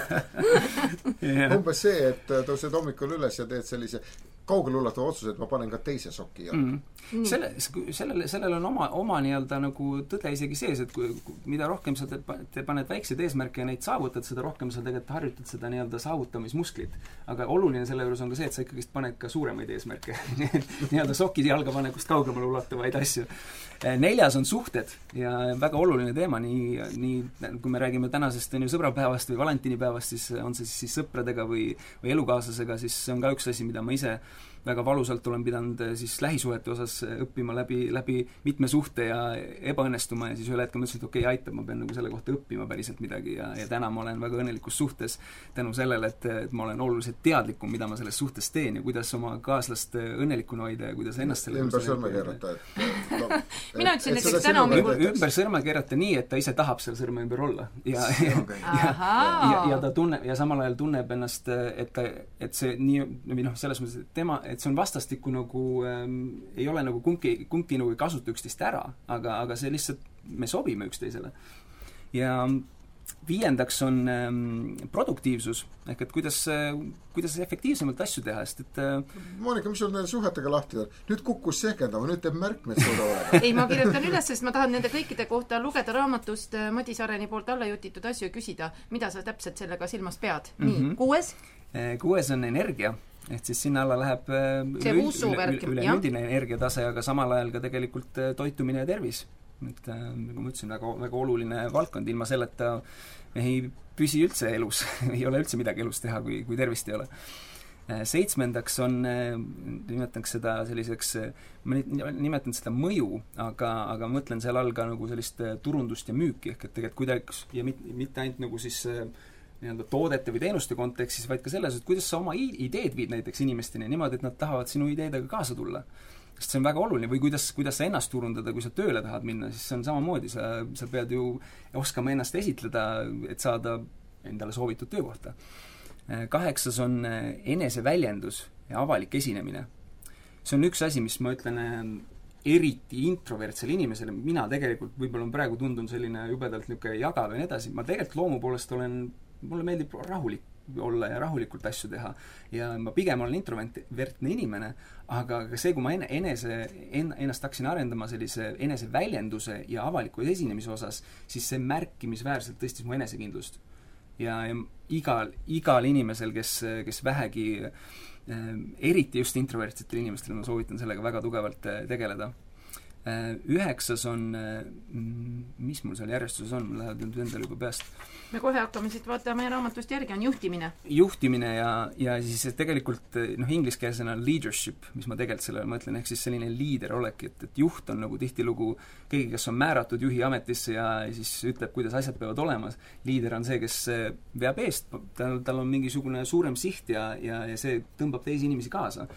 ennast. Umbes see, et tõused hommikul üles ja teed sellise kaugele ulatuva otsuse, et ma panen ka teise soki jalga. Mm. Mm. Selle, sellele, sellele on oma, oma nii-öelda nagu tõde isegi sees, et kui, mida rohkem sa te, te paned väikseid eesmärke ja neid saavutad, seda rohkem sa tegelikult harjutad seda nii-öelda saavutamismusklit. Aga oluline selle juures on ka see, et sa ikkagi paned ka suuremaid eesmärke. nii-öelda soki jalga panekust kaugemale ulatuvaid asju. Neljas on suhted ja väga oluline teema, nii, nii kui me räägime tänasest on ju sõbrapäevast või valentinipäevast, siis on see siis sõpradega või, või elukaaslasega, siis see on ka üks asi, mida ma ise väga valusalt olen pidanud siis lähisuhete osas õppima läbi, läbi mitme suhte ja ebaõnnestuma ja siis ühel hetkel mõtlesin, et okei, okay, aitab, ma pean nagu selle kohta õppima päriselt midagi ja, ja täna ma olen väga õnnelikus suhtes tänu sellele, et, et ma olen oluliselt teadlikum, mida ma selles suhtes teen ja kuidas oma kaaslast õnnelikuna hoida ja kuidas ennast selle ümber sõrme keerata, et no, mina ütlesin näiteks täna hommikul ümber sõrme keerata nii, et ta ise tahab seal sõrme ümber olla ja, ja, ja, ja, ja ta tunneb ja samal ajal tunneb ennast, et ta, et see nii, või noh, selles mõttes, et tema, et see on vastastikku nagu ähm, ei ole nagu kumbki, kumbki nagu ei kasuta üksteist ära, aga, aga see lihtsalt, me sobime üksteisele. Ja viiendaks on ähm, produktiivsus, ehk et kuidas, kuidas efektiivsemalt asju teha, sest et äh, Monika, mis sul nende suhetega lahti on? Nüüd kukkus sekendama, nüüd teeb märkmed suuda olema. Ei, ma kirjutan üles, sest ma tahan nende kõikide kohta lugeda raamatust Madis Areni poolt alla jutitud asju ja küsida, mida sa täpselt sellega silmas pead. Nii, mm-hmm. kuues? Kuues on energia, et siis sinna alla läheb see üle, üle, üleüldine energiatase, aga samal ajal ka tegelikult toitumine ja tervis. Et nagu ma ütlesin, väga, väga oluline valdkond, ilma selleta me ei püsi üldse elus, ei ole üldse midagi elus teha, kui, kui tervist ei ole. Seitsmendaks on, nimetaks seda selliseks, ma nimetan seda mõju, aga, aga mõtlen seal all ka nagu sellist turundust ja müüki, ehk et tegelikult kuidagi, ja mitte, mitte ainult nagu siis nii-öelda toodete või teenuste kontekstis, vaid ka selles, et kuidas sa oma ideed viid näiteks inimesteni niimoodi, et nad tahavad sinu ideedega kaasa tulla. Sest see on väga oluline, või kuidas, kuidas sa ennast turundada, kui sa tööle tahad minna, siis see on samamoodi, sa, sa pead ju oskama ennast esitleda, et saada endale soovitud töökohta. Kaheksas on eneseväljendus ja avalik esinemine. See on üks asi, mis ma ütlen eriti introvertsele inimesele, mina tegelikult võib-olla praegu tundun selline jubedalt niisugune jagav ja nii edasi, ma tegelikult loomu poolest olen mulle meeldib rahulik olla ja rahulikult asju teha ja ma pigem olen introvertne inimene, aga see, kui ma enese, ennast hakkasin arendama sellise eneseväljenduse ja avaliku esinemise osas, siis see märkimisväärselt tõstis mu enesekindlust. Ja, ja igal, igal inimesel, kes, kes vähegi äh, eriti just introvertsetele inimestele ma soovitan sellega väga tugevalt äh, tegeleda. Üheksas on, mis mul seal järjestuses on, mul läheb nüüd endale juba peast. Me kohe hakkame siit vaatama ja raamatust järgi, on juhtimine. Juhtimine ja, ja siis tegelikult noh, ingliskeelsena leadership, mis ma tegelikult sellele mõtlen, ehk siis selline liider olek, et, et juht on nagu tihtilugu keegi, kes on määratud juhi ametisse ja siis ütleb, kuidas asjad peavad olema. Liider on see, kes veab eest, tal, tal on mingisugune suurem siht ja, ja, ja see tõmbab teisi inimesi kaasa.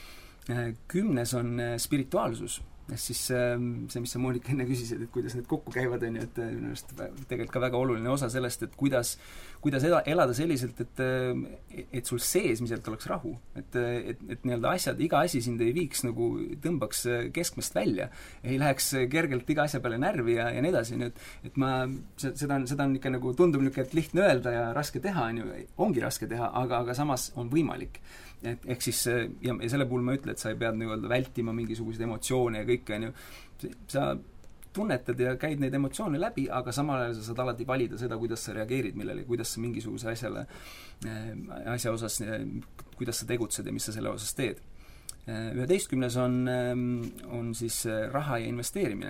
Kümnes on spirituaalsus. Siis see, mis sa Monika enne küsisid, et kuidas need kokku käivad, on ju, et tegelikult ka väga oluline osa sellest, et kuidas, kuidas elada selliselt, et, et sul seesmiselt oleks rahu. Et, et, et nii-öelda asjad, iga asi sind ei viiks nagu tõmbaks keskmest välja. Ei läheks kergelt iga asja peale närvi ja, ja nii edasi. Et, et ma, seda on, seda on ikka nagu tundub niisugune, et lihtne öelda ja raske teha, on ju, ongi raske teha, aga, aga samas on võimalik. Et, ehk siis, ja, ja selle puhul ma ütlen, et sa ei pead nii-öelda vältima mingisuguseid emotsioone ja kõike, on ju. Sa tunnetad ja käid neid emotsioone läbi, aga samal ajal sa saad alati valida seda, kuidas sa reageerid millele, kuidas sa mingisuguse asjale, asja osas, kuidas sa tegutsed ja mis sa selle osas teed. Üheteistkümnes on, on siis raha ja investeerimine.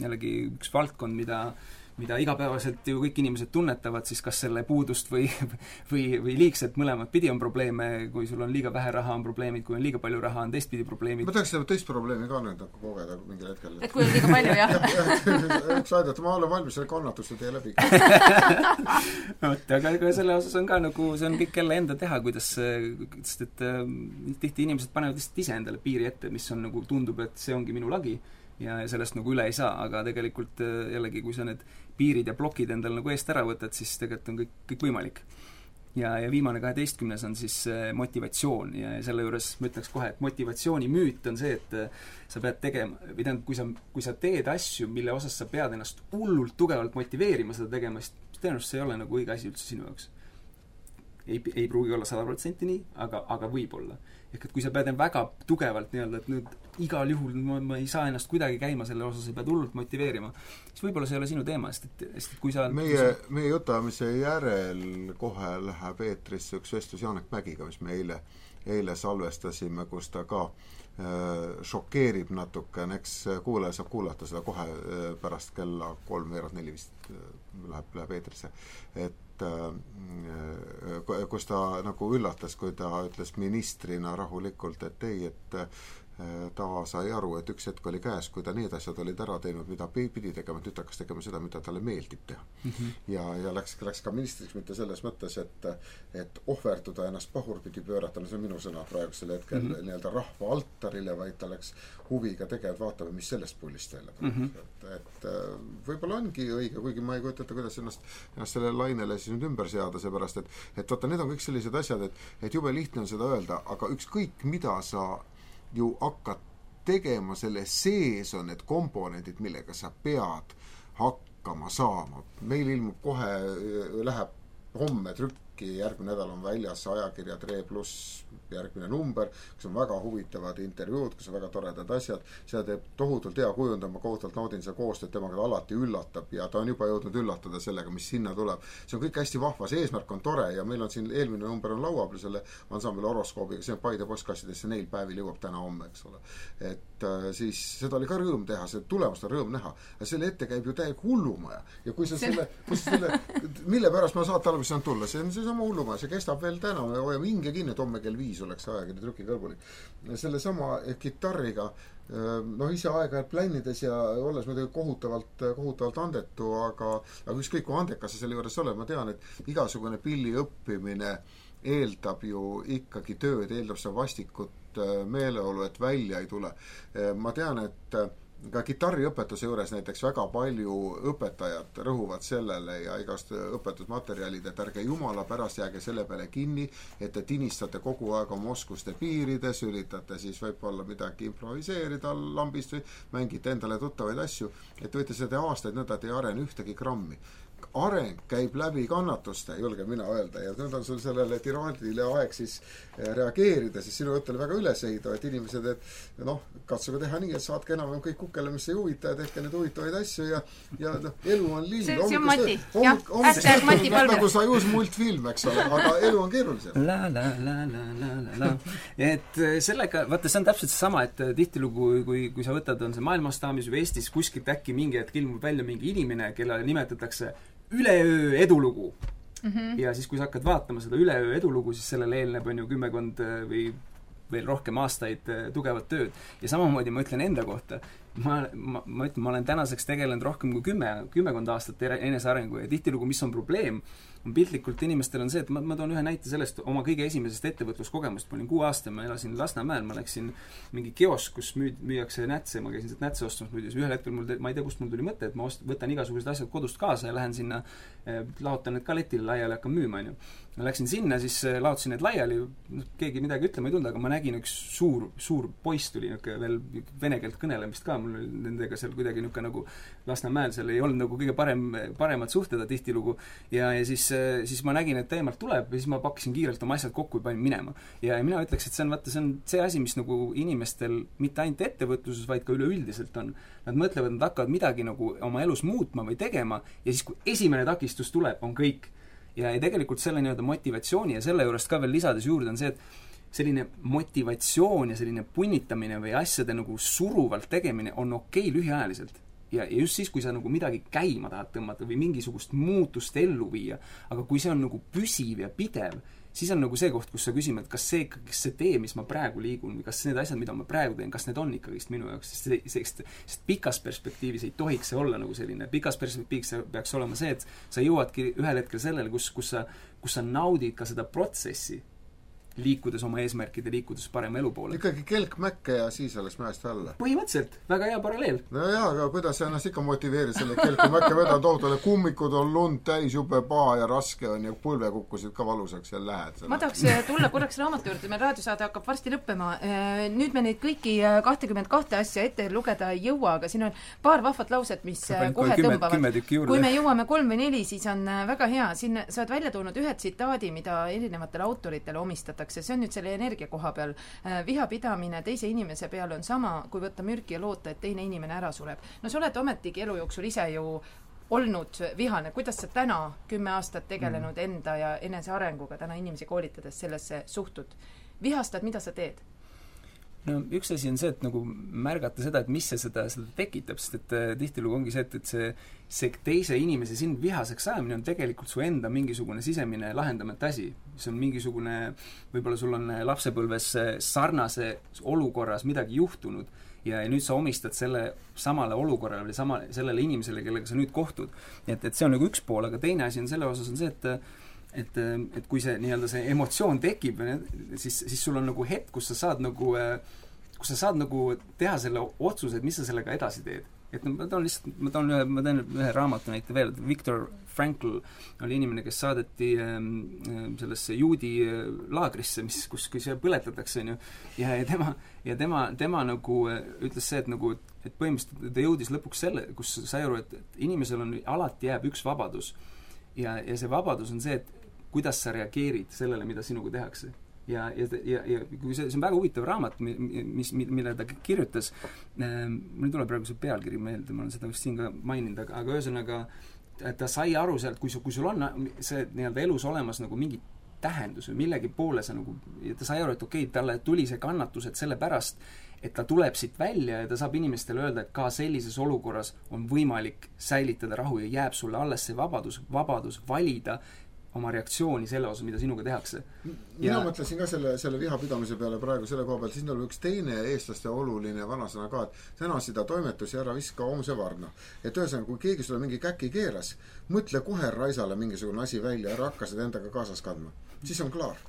jällegi üks valdkond, mida mida igapäevaselt ju kõik inimesed tunnetavad, siis kas selle puudust või, või, või liigselt mõlemad pidi on probleeme, kui sul on liiga vähe raha, on probleemid, kui on liiga palju raha, on teistpidi probleemid. Ma tahaks seda teist probleemi ka nüüd kogeda mingil hetkel. Et kui on liiga palju, jah? Üks aidata, ma olen valmis selle kannatuste tee läbi. Oot, aga, aga selle osas on ka nagu, see on kõik jälle enda teha, kuidas, sest et äh, tihti inimesed panevad lihtsalt ise endale piiri ette, mis on nagu, tundub, et see ongi minu lagi ja sellest nagu üle ei saa, aga tegelikult jällegi, kui sa need piirid ja plokid endal nagu eest ära võtad, siis tegelikult on kõik, kõik võimalik. Ja, ja viimane kaheteistkümnes on siis motivatsioon ja selle juures ma ütleks kohe, et motivatsiooni müüt on see, et sa pead tegema, või tähendab, kui sa, kui sa teed asju, mille osas sa pead ennast hullult tugevalt motiveerima seda tegema, siis tõenäoliselt see ei ole nagu õige asi üldse sinu jaoks. Ei, ei pruugi olla sada protsenti nii, aga, aga võib olla. Ehk et kui sa pead väga tugevalt nii-öelda, et nüüd igal juhul ma, ma ei saa ennast kuidagi käima selle osas, sa pead hullult motiveerima, siis võib-olla see ei ole sinu teema, sest et, sest et kui sa... Meie, sa... meie jutamise järel kohe läheb eetrisse üks vestlus Janek Mägiga, mis me eile, eile salvestasime, kus ta ka äh, šokeerib natuke, eks kuulaja saab kuulata seda kohe äh, pärast kella kolm veerand neli vist äh, läheb, läheb eetrisse, et kus ta nagu üllatas, kui ta ütles ministrina rahulikult, et ei, et ta sai aru, et üks hetk oli käes, kui ta need asjad olid ära teinud, mida pidi tegema, et nüüd hakkas tegema seda, mida talle meeldib teha. Mm-hmm. Ja, ja läks, läks ka ministriks mitte selles mõttes, et, et ohverduda ennast pahurpidi pöörata, no see on minu sõna praegusel hetkel mm-hmm. nii-öelda rahva altarile, vaid ta läks huviga tegevalt vaatama, mis sellest pullist välja mm-hmm. et, et võib-olla ongi õige, kuigi ma ei kujutata, kuidas ennast, ennast selle lainele siis nüüd ümber seada, seepärast, et, et vaata, need on kõik sellised asjad, et, et jube lihtne on seda öelda, aga ükskõik mida sa ju hakkad tegema, selle sees on need komponendid, millega sa pead hakkama saama. Meil ilmub kohe, läheb homme trükki, järgmine nädal on väljas ajakirja Tre pluss järgmine number, kus on väga huvitavad intervjuud, kus on väga toredad asjad, seda teeb tohutult hea kujundama, kohutavalt naudin seda koostööd, temaga ta alati üllatab ja ta on juba jõudnud üllatada sellega, mis sinna tuleb. See on kõik hästi vahva, see eesmärk on tore ja meil on siin eelmine number on laua peal selle ansambli horoskoobiga, see on Paide postkassidesse neil päevil jõuab täna homme, eks ole. Et äh, siis seda oli ka rõõm teha, see tulemust on rõõm näha, ja selle ette käib ju täiega hullumaja ja kui sa selle, kui sa selle mille pärast ma saate alguses saan tulla, see on see sama hullumaja, see kestab veel täna, me hoiame hinge kinni, et homme kell viis oleks ajakirja trüki kõrvuli. Selle sama kitarriga, noh ise aega plännides ja olles muidugi kohutavalt, kohutavalt andetu, aga, aga ükskõik kui andekas sa selle juures ole, ma tean, et igasugune pilli õppimine eeldab ju ikkagi tööd, eeldab see vastikut meeleolu, et välja ei tule. Ma tean, et ka kitarriõpetuse juures näiteks väga palju õpetajad rõhuvad sellele ja igast õpetusmaterjalid, et ärge jumala pärast jääge selle peale kinni, et te tinistate kogu aeg oma oskuste piirides, üritate siis võib-olla midagi improviseerida lambist või mängite endale tuttavaid asju, et võite seda aastaid nõnda, et ei arene ühtegi grammi. Areng käib läbi kannatuste, julge mina öelda, ja nüüd on sul sellele tiraadile aeg siis reageerida, siis sinu jutt oli väga üles ehida, et inimesed, et noh, katsuge teha nii, et saatke enam kõik kukele, mis ei huvita, et tehke need huvitavaid asju ja, ja noh, elu on lill. See, see on Mati, jah, hashtag Mati Palmer. Nagu sai uus multfilm, eks ole, aga elu on keerulisem. La, la, la, la, la, la, la. Et sellega, vaata, see on täpselt sama, et tihtilugu, kui, kui sa võtad, on see maailmastaamis või Eestis kuskilt äkki mingi, et ilmub välja mingi inimene, kellele nimetatakse üleöö edulugu. Mm-hmm. Ja siis, kui sa hakkad vaatama seda üleöö edulugu, siis sellele eelneb on ju kümmekond või veel rohkem aastaid tugevat tööd. Ja samamoodi ma ütlen enda kohta, ma, ma, ma ütlen, ma olen tänaseks tegelenud rohkem kui kümme, kümmekond aastat enesearengu ja tihtilugu, mis on probleem, on piltlikult inimestel on see, et ma, ma toon ühe näite sellest oma kõige esimesest ettevõtluskogemust. Ma olin kuu aasta, ma elasin Lasnamäel, ma läksin mingi kiosk, kus müü, müüakse nätse, ma käisin sealt nätse ostmas muidu. Ühel hetkel mul, ma ei tea, kust mul tuli mõte, et ma ost, võtan igasugused asjad kodust kaasa ja lähen sinna, eh, laotan need ka letile laiali, hakkan müüma, on ju. Ma läksin sinna, siis laotasin need laiali, keegi midagi ütlema ei tulnud, aga ma nägin üks suur, suur poiss tuli niuke veel vene keelt kõnelemist ka, mul oli nendega seal kuidagi niuke nagu Lasnamäel, seal ei olnud nagu kõige parem, paremad suhted tihtilugu ja, ja siis, siis ma nägin, et teemalt tuleb ja siis ma pakkisin kiirelt oma asjad kokku ja panin minema. Ja mina ütleks, et see on, vaata, see on see asi, mis nagu inimestel mitte ainult ettevõtluses, vaid ka üleüldiselt on. Nad mõtlevad, nad hakkavad midagi nagu oma elus muutma või tegema ja siis, kui esimene takistus tuleb, on kõik. Ja, ja tegelikult selle nii-öelda motivatsiooni ja selle juurest ka veel lisades juurde on see, et selline motivatsioon ja selline punnitamine või asjade nagu suruvalt tegemine on okei lühiajaliselt. ja, ja just siis, kui sa nagu midagi käima tahad tõmmata või mingisugust muutust ellu viia, aga kui see on nagu püsiv ja pidev, siis on nagu see koht, kus sa küsime, et kas see, kas see tee, mis ma praegu liigun või kas need asjad, mida ma praegu teen, kas need on ikkagist minu jaoks, sest, see, sest, sest pikas perspektiivis ei tohiks see olla nagu selline, pikas perspektiivis peaks olema see, et sa jõuadki ühel hetkel sellele, kus, kus sa, kus sa naudid ka seda protsessi, liikudes oma eesmärkide, liikudes parema elu poole. Ikkagi kelk mäkke ja siis alles mäest alla. Põhimõtteliselt, väga hea paralleel. No jaa, aga kuidas sa ennast ikka motiveerid selle kelku mäkke vedada, tohutule kummikud on lund täis, jube paha ja raske on ja põlve kukkusid ka valusaks ja lähed selle. Ma tahaks tulla korraks raamatu juurde, meil raadiosaade hakkab varsti lõppema. Nüüd me neid kõiki kakskümmend kahte asja ette lugeda ei jõua, aga siin on paar vahvat lauset, mis kohe tõmbavad. Kui me jõuame kolm või neli, siis on väga hea. Siin sa oled välja toonud ühe tsitaadi, mida erinevatele autoritele omistatakse. See on nüüd selle energia koha peal. Viha pidamine teise inimese peal on sama, kui võtta mürki ja loota, et teine inimene ära sureb. No sa oled ometigi elu jooksul ise ju olnud vihane. Kuidas sa täna kümme aastat tegelenud mm. enda ja enese arenguga, täna inimesi koolitades sellesse suhtud? Vihastad, mida sa teed? No üks asi on see, et nagu märgata seda, et mis see seda, seda tekitab, sest et äh, tihtilugu ongi see, et, et see, see teise inimese sind vihaseks ajamine on tegelikult su enda mingisugune sisemine lahendamata asi. See on mingisugune, võib-olla sul on lapsepõlves sarnase olukorras midagi juhtunud ja, ja nüüd sa omistad selle samale olukorrale või sama, sellele inimesele, kellega sa nüüd kohtud. Et, et see on nagu üks pool, aga teine asi on selle osas on see, et et, et kui see nii-öelda see emotsioon tekib, siis, siis sul on nagu hetk, kus sa saad nagu, kus sa saad nagu teha selle otsuse, et mis sa sellega edasi teed. Et ma toon lihtsalt, ma toon ühe, ma teen ühe raamatu näite veel, et Viktor Frankl oli inimene, kes saadeti ähm, sellesse juudi laagrisse, mis, kus, kui see põletatakse, on ju, ja, ja tema, ja tema, tema nagu ütles see, et nagu, et põhimõtteliselt ta jõudis lõpuks selle, kus sai aru, et, et inimesel on, alati jääb üks vabadus. Ja, ja see vabadus on see, et kuidas sa reageerid sellele, mida sinuga tehakse. Ja, ja, ja, ja kui see, see on väga huvitav raamat, mis, mille ta kirjutas, mul tuleb praegu see pealkiri meelde, ma olen seda vist siin ka maininud, aga, aga ühesõnaga ta sai aru sealt, kui, kui sul on see nii-öelda elus olemas nagu mingi tähendus või millegi poole sa nagu, ja ta sai aru, et okei, talle tuli see kannatus, et selle pärast, et ta tuleb siit välja ja ta saab inimestele öelda, et ka sellises olukorras on võimalik säilitada rahu ja jääb sulle alles see vabadus, vabadus valida oma reaktsiooni selle osas, mida sinuga tehakse. Mina ja... mõtlesin ka selle, selle vihapidamise peale praegu selle koha pealt, siis on üks teine eestlaste oluline vanasõna ka, et täna seda toimetusi ära viska homse varna. Et ühesõnaga, kui keegi sulle mingi käki keeras, mõtle kohe raisale mingisugune asi välja, ära hakka seda endaga kaasas kandma. Siis on klaar.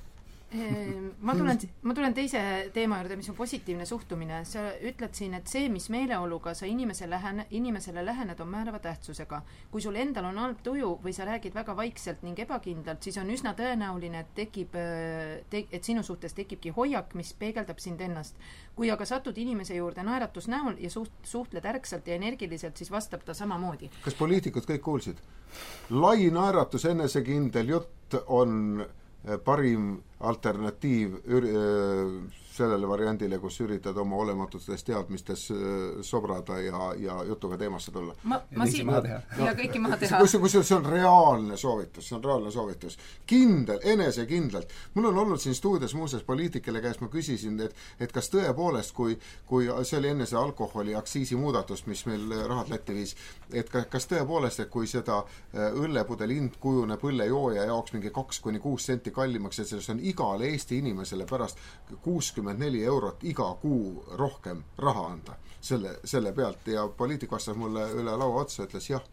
Ma tulen, ma tulen teise teema juurde, mis on positiivne suhtumine. Sa ütled siin, et see, mis meeleoluga sa inimese lähene, inimesele lähened, on määrava tähtsusega. Kui sul endal on halb tuju või sa räägid väga vaikselt ning ebakindlalt, siis on üsna tõenäoline, et, tekib, te, et sinu suhtes tekibki hoiak, mis peegeldab sind ennast. Kui aga satud inimese juurde naeratus näol ja suht, suhtled ärkselt ja energiliselt, siis vastab ta samamoodi. Kas poliitikud kõik kuulsid? Lai naeratus, enesekindel jutt on parim alternatiiv üri, sellele variandile, kus üritad oma olematutes teadmistes sobrada ja, ja jutuga teemasse tulla. Ma, ma siin, maha teha. Ja kõiki maha teha. Kus, kus see on reaalne soovitus, see on reaalne soovitus. Kindel, enesekindlalt. Mul on olnud siin stuudios muuseas poliitikele käes, ma küsisin, et, et kas tõepoolest, kui, kui see oli enne see alkoholi aksiisi muudatust, mis meil rahad Lätti viis, et kas tõepoolest, et kui seda õllepudeli hind kujuneb õllejooja jaoks mingi kaks kuni kuus senti kallimaks, et sellest on igale Eesti inimesele pärast kuuskümmend neli eurot iga kuu rohkem raha anda selle, selle pealt ja poliitik vastas mulle üle laua otsa, ütles jah.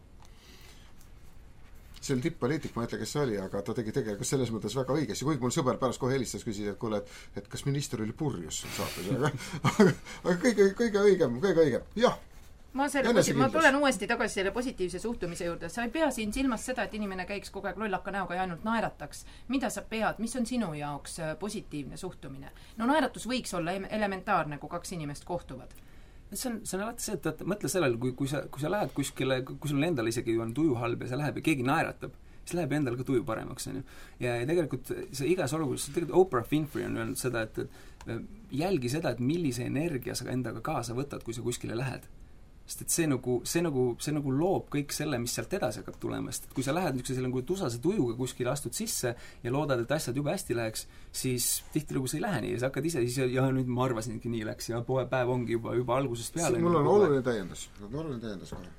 See oli tipp-poliitik, ma ei ütle, kes see oli, aga ta tegi tegelikult selles mõttes väga õigesti, kuigi mul sõber pärast kohe helistas, küsis, et kuule, et, et kas minister oli purjus saates, aga, aga, aga kõige, kõige õigem, kõige õigem, jah. Ma, selle, ma tulen uuesti tagasi selle positiivse suhtumise juurde. Sa ei pea siin silmas seda, et inimene käiks kogu aeg lollaka näoga ja ainult naerataks. Mida sa pead? Mis on sinu jaoks positiivne suhtumine? No naeratus võiks olla elementaarne, kui kaks inimest kohtuvad. See on, see on alati see, et, et mõtle sellele, kui, kui, sa, kui sa lähed kuskile, kui sul endal isegi on tuju halb ja sa läheb ja keegi naeratab, siis läheb endal ka tuju paremaks. On ju. Ja, ja tegelikult see igas olukorras, tegelikult Oprah Winfrey on öelnud seda, et, et jälgi seda, et millise energia sa endaga kaasa võtad, kui sa kuskile lähed. Sest et see nagu, see nagu, see nagu loob kõik selle, mis sealt edasi hakkab tulema, sest et kui sa lähed niisuguse selle nagu tusase tujuga kuskile astud sisse ja loodad, et asjad juba hästi läheks, siis tihtilugu see ei lähe nii ja sa hakkad ise, siis ja nüüd ma arvasin, et nii läks ja poe päev ongi juba, juba algusest peale. Mul on oluline täiendus, oluline täiendus kohe.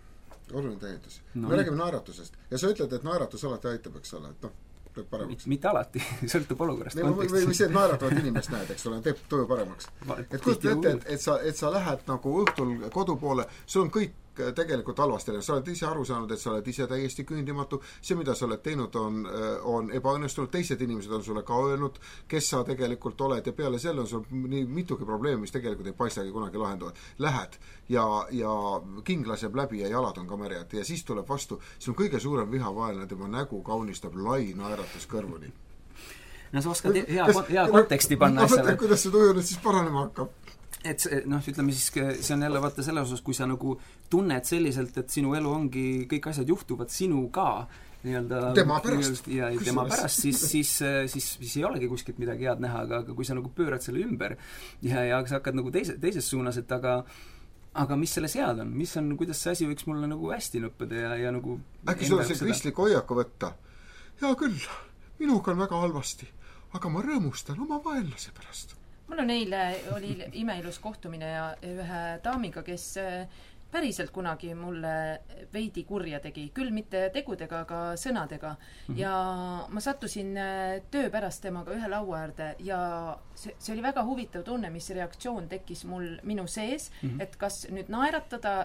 oluline täiendus no,. me räägime naeratusest ja sa ütled, et naeratus alati aitab, eks ole, et noh, teeb paremaks. mitte alati, sõltub olukorrast. või, või, või see, et naeratavat inimest näed, eks ole, teeb tuju paremaks. et kujuta ette, et, et sa, et sa lähed nagu õhtul kodu poole, sul on kõik tegelikult halvasti, sa oled ise aru saanud, et sa oled ise täiesti küündimatu, see, mida sa oled teinud, on, on ebaõnnestunud, teised inimesed on sulle ka öelnud, kes sa tegelikult oled ja peale selle on sul nii mitugi probleemi, mis tegelikult ei paistagi kunagi lahenduvad. Lähed ja, ja king laseb läbi ja jalad on ka märjad ja siis tuleb vastu, see on kõige suurem vihavaeline, tema nägu kaunistab lai naeratus kõrvuni. No sa oskad hea, hea konteksti panna no, asjale. Kuidas see tuju nüüd siis paranema hakkab? Et noh, ütleme siis, see on jälle vaata selles osas, kui sa nagu tunned selliselt, et sinu elu ongi, kõik asjad juhtuvad sinu ka nii-öelda tema pärast, ja tema pärast, siis, siis, siis, siis ei olegi kuskilt midagi head näha, aga, aga kui sa nagu pöörad selle ümber ja, ja sa hakkad nagu teise, teises suunas, et aga aga mis selles head on, mis on, kuidas see asi võiks mulle nagu hästi lõppeda ja, ja nagu äkki sul see kristlik hoiaku võtta? Hea küll, minuga on väga halvasti, aga ma rõõmustan oma vaenlase pärast. Mul on eile, oli imeilus kohtumine ja ühe daamiga, kes päriselt kunagi mulle veidi kurja tegi, küll mitte tegudega, aga sõnadega. Mm-hmm. Ja ma sattusin töö pärast temaga ühe laua äärde ja see, see oli väga huvitav tunne, mis reaktsioon tekkis mul minu sees, mm-hmm. et kas nüüd naeratada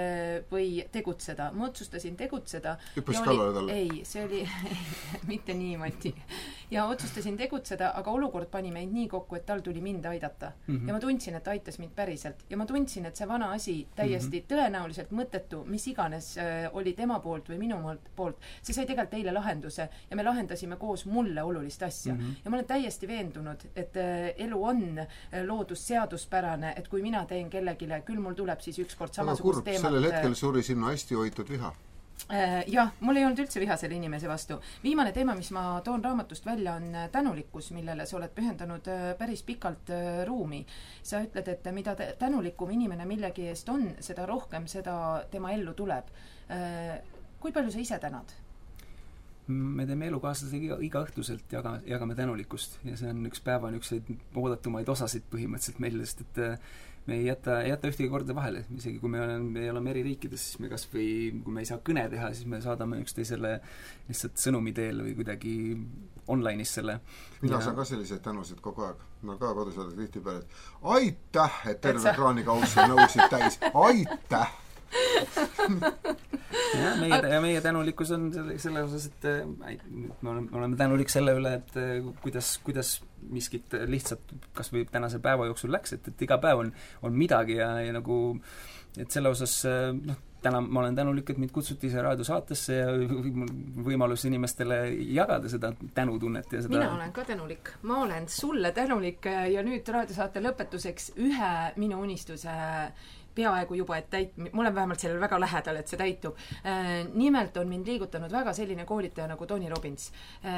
või tegutseda. Ma otsustasin tegutseda. Hüppes kallale talle? Ei, see oli mitte niimoodi. Ja otsustasin tegutseda, aga olukord pani meid nii kokku, et tal tuli mind aidata. Mm-hmm. Ja ma tundsin, et aitas mind päriselt. Ja ma tundsin, et see vana asi täiesti mm-hmm. tõenäoliselt mõttetu, mis iganes äh, oli tema poolt või minu poolt, see sai tegelikult eile lahenduse ja me lahendasime koos mulle olulist asja. Mm-hmm. Ja ma olen täiesti veendunud, et äh, elu on äh, loodusseaduspärane, et kui mina teen kellegile, küll mul tuleb siis ükskord samasugust teemat. Sellel hetkel suri sinna hästi hoitud viha. Jah, mul ei olnud üldse viha selle inimese vastu. Viimane teema, mis ma toon raamatust välja, on tänulikkus, millele sa oled pühendanud päris pikalt ruumi. Sa ütled, et mida tänulikum inimene millegi eest on, seda rohkem seda tema ellu tuleb. Kui palju sa ise tänad? Me teeme elukaaslasega iga, iga õhtuselt jaga, jagame tänulikkust ja see on üks päeva niisuguseid oodatumaid osasid põhimõtteliselt meil, sest et me ei jäta, ei jäta ühtegi korda vahele, isegi kui me oleme, me oleme eri riikides, siis me kas või, kui me ei saa kõne teha, siis me saadame üksteisele lihtsalt sõnumi teel või kuidagi online'is selle. Mina ja... saan ka selliseid tänusid kogu aeg. Ma ka kodus olen tihti peale, et aitäh, et terve kraanikausse nõusid täis. Aitäh! ja, meie, ja meie tänulikkus on selle, selle osas, et me oleme, oleme tänulik selle üle, et kuidas, kuidas miskit lihtsalt kas või tänase päeva jooksul läks, et, et iga päev on, on midagi ja, ja nagu et selle osas noh, täna ma olen tänulik, et mind kutsuti see raadiosaatesse ja võimalus inimestele jagada seda tänutunnet ja seda... Mina olen ka tänulik. Ma olen sulle tänulik ja nüüd raadiosaate lõpetuseks ühe minu unistuse peaaegu juba, et täit-, mul on vähemalt sellel väga lähedal, et see täitub. Nimelt on mind liigutanud väga selline koolitaja nagu Tony Robbins.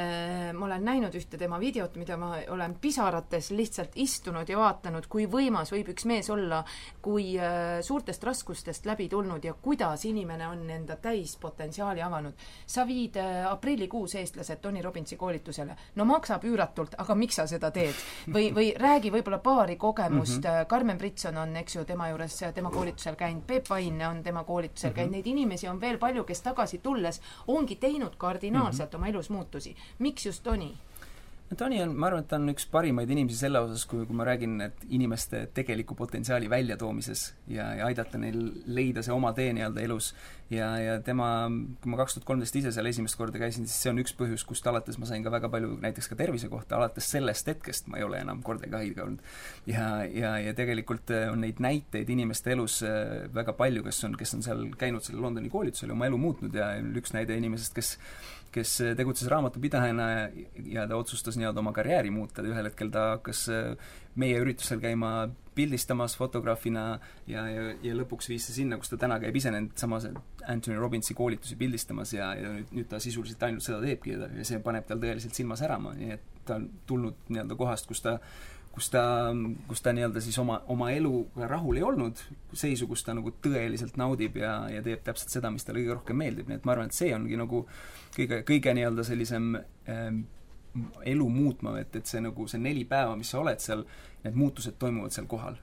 Ma olen näinud ühte tema videot, mida ma olen pisarates lihtsalt istunud ja vaatanud, kui võimas võib üks mees olla, kui suurtest raskustest läbi tulnud ja kuidas inimene on enda täispotentsiaali avanud. Sa viid aprillikuus eestlased Tony Robbinsi koolitusele. No maksab üüratult, aga miks sa seda teed? Või, või räägi võib-olla paari kogemust. Mm-hmm. Carmen Britson on, eks ju, tema juures tema koolitusel käinud, Peep Vaine on tema koolitusel käinud, neid inimesi on veel palju, kes tagasi tulles ongi teinud kardinaalselt mm-hmm. oma elus muutusi. Miks just Tony? Tony on, ma arvan, et ta on üks parimaid inimesi selle osas, kui, kui ma räägin, et inimeste tegeliku potentsiaali väljatoomises ja, ja aidata neil leida see oma tee nii-öelda elus. Ja, ja tema, kui ma kaks tuhat kolmteist ise seal esimest korda käisin, siis see on üks põhjus, kust alates ma sain ka väga palju näiteks ka tervise kohta, alates sellest hetkest ma ei ole enam kordagi haige olnud. Ja, ja, ja tegelikult on neid näiteid inimeste elus väga palju, kes on, kes on seal käinud selle Londoni koolitusel ja oma elu muutnud ja üks näide inimesest, kes kes tegutses raamatupidajana ja, ja ta otsustas nii-öelda oma karjääri muuta. Ühel hetkel ta hakkas meie üritusel käima pildistamas fotograafina ja, ja, ja lõpuks viis see sinna, kus ta täna käib ise need samas Anthony Robbinsi koolitusi pildistamas ja, ja nüüd, nüüd ta sisuliselt ainult seda teebki ja see paneb tal tõeliselt silma särama. Nii et ta on tulnud nii-öelda kohast, kus ta kus ta, kus ta nii-öelda siis oma, oma eluga rahul ei olnud, seisu, kus ta nagu tõeliselt naudib ja, ja teeb täpselt seda, mis talle kõige rohkem meeldib. Nii et ma arvan, et see ongi nagu kõige, kõige nii-öelda sellisem ähm, elu muutma, et, et see nagu see neli päeva, mis sa oled seal, need muutused toimuvad seal kohal.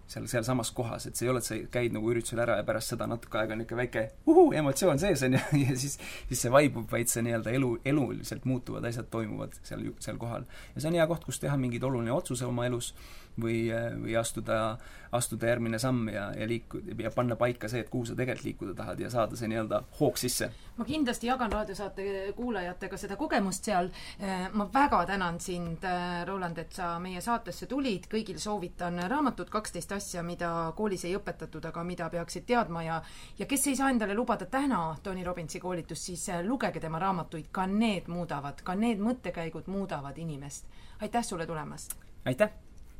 seal, seal samas kohas, et see ei ole, et sa käid nagu üritusel ära ja pärast seda natuke aega on niisugune väike uhu, emotsioon sees on ja, ja siis, siis see vaibub, vaid see nii-öelda elu, eluliselt muutuvad asjad toimuvad seal, seal kohal. Ja see on hea koht, kus teha mingid oluline otsuse oma elus või, või astuda, astuda järgmine samm ja, ja liikuda ja panna paika see, et kuhu sa tegelikult liikuda tahad ja saada see nii-öelda hoog sisse. Ma kindlasti jagan raadiosaate kuulajatega seda kogemust seal. Ma väga tänan sind, Roland, et sa meie saatesse tulid. Kõigil soovitan raamatut kaksteist asja, mida koolis ei õpetatud, aga mida peaksid teadma ja, ja kes ei saa endale lubada täna Tony Robbinsi koolitust, siis lugege tema raamatuid. Ka need muudavad, ka need mõttekäigud muudavad inimest. Aitäh sulle tulemast! Aitäh!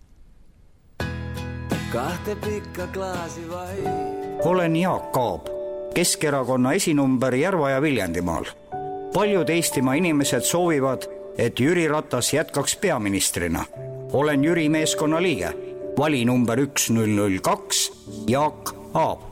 Kahte pikka klaasi vai. Olen Jaak Aab, Keskerakonna esinumber Järva ja Viljandimaal. Paljud Eestimaa inimesed soovivad, et Jüri Ratas jätkaks peaministrina. Olen Jüri meeskonna liige. Vali number üks null null kaks Jaak Aab.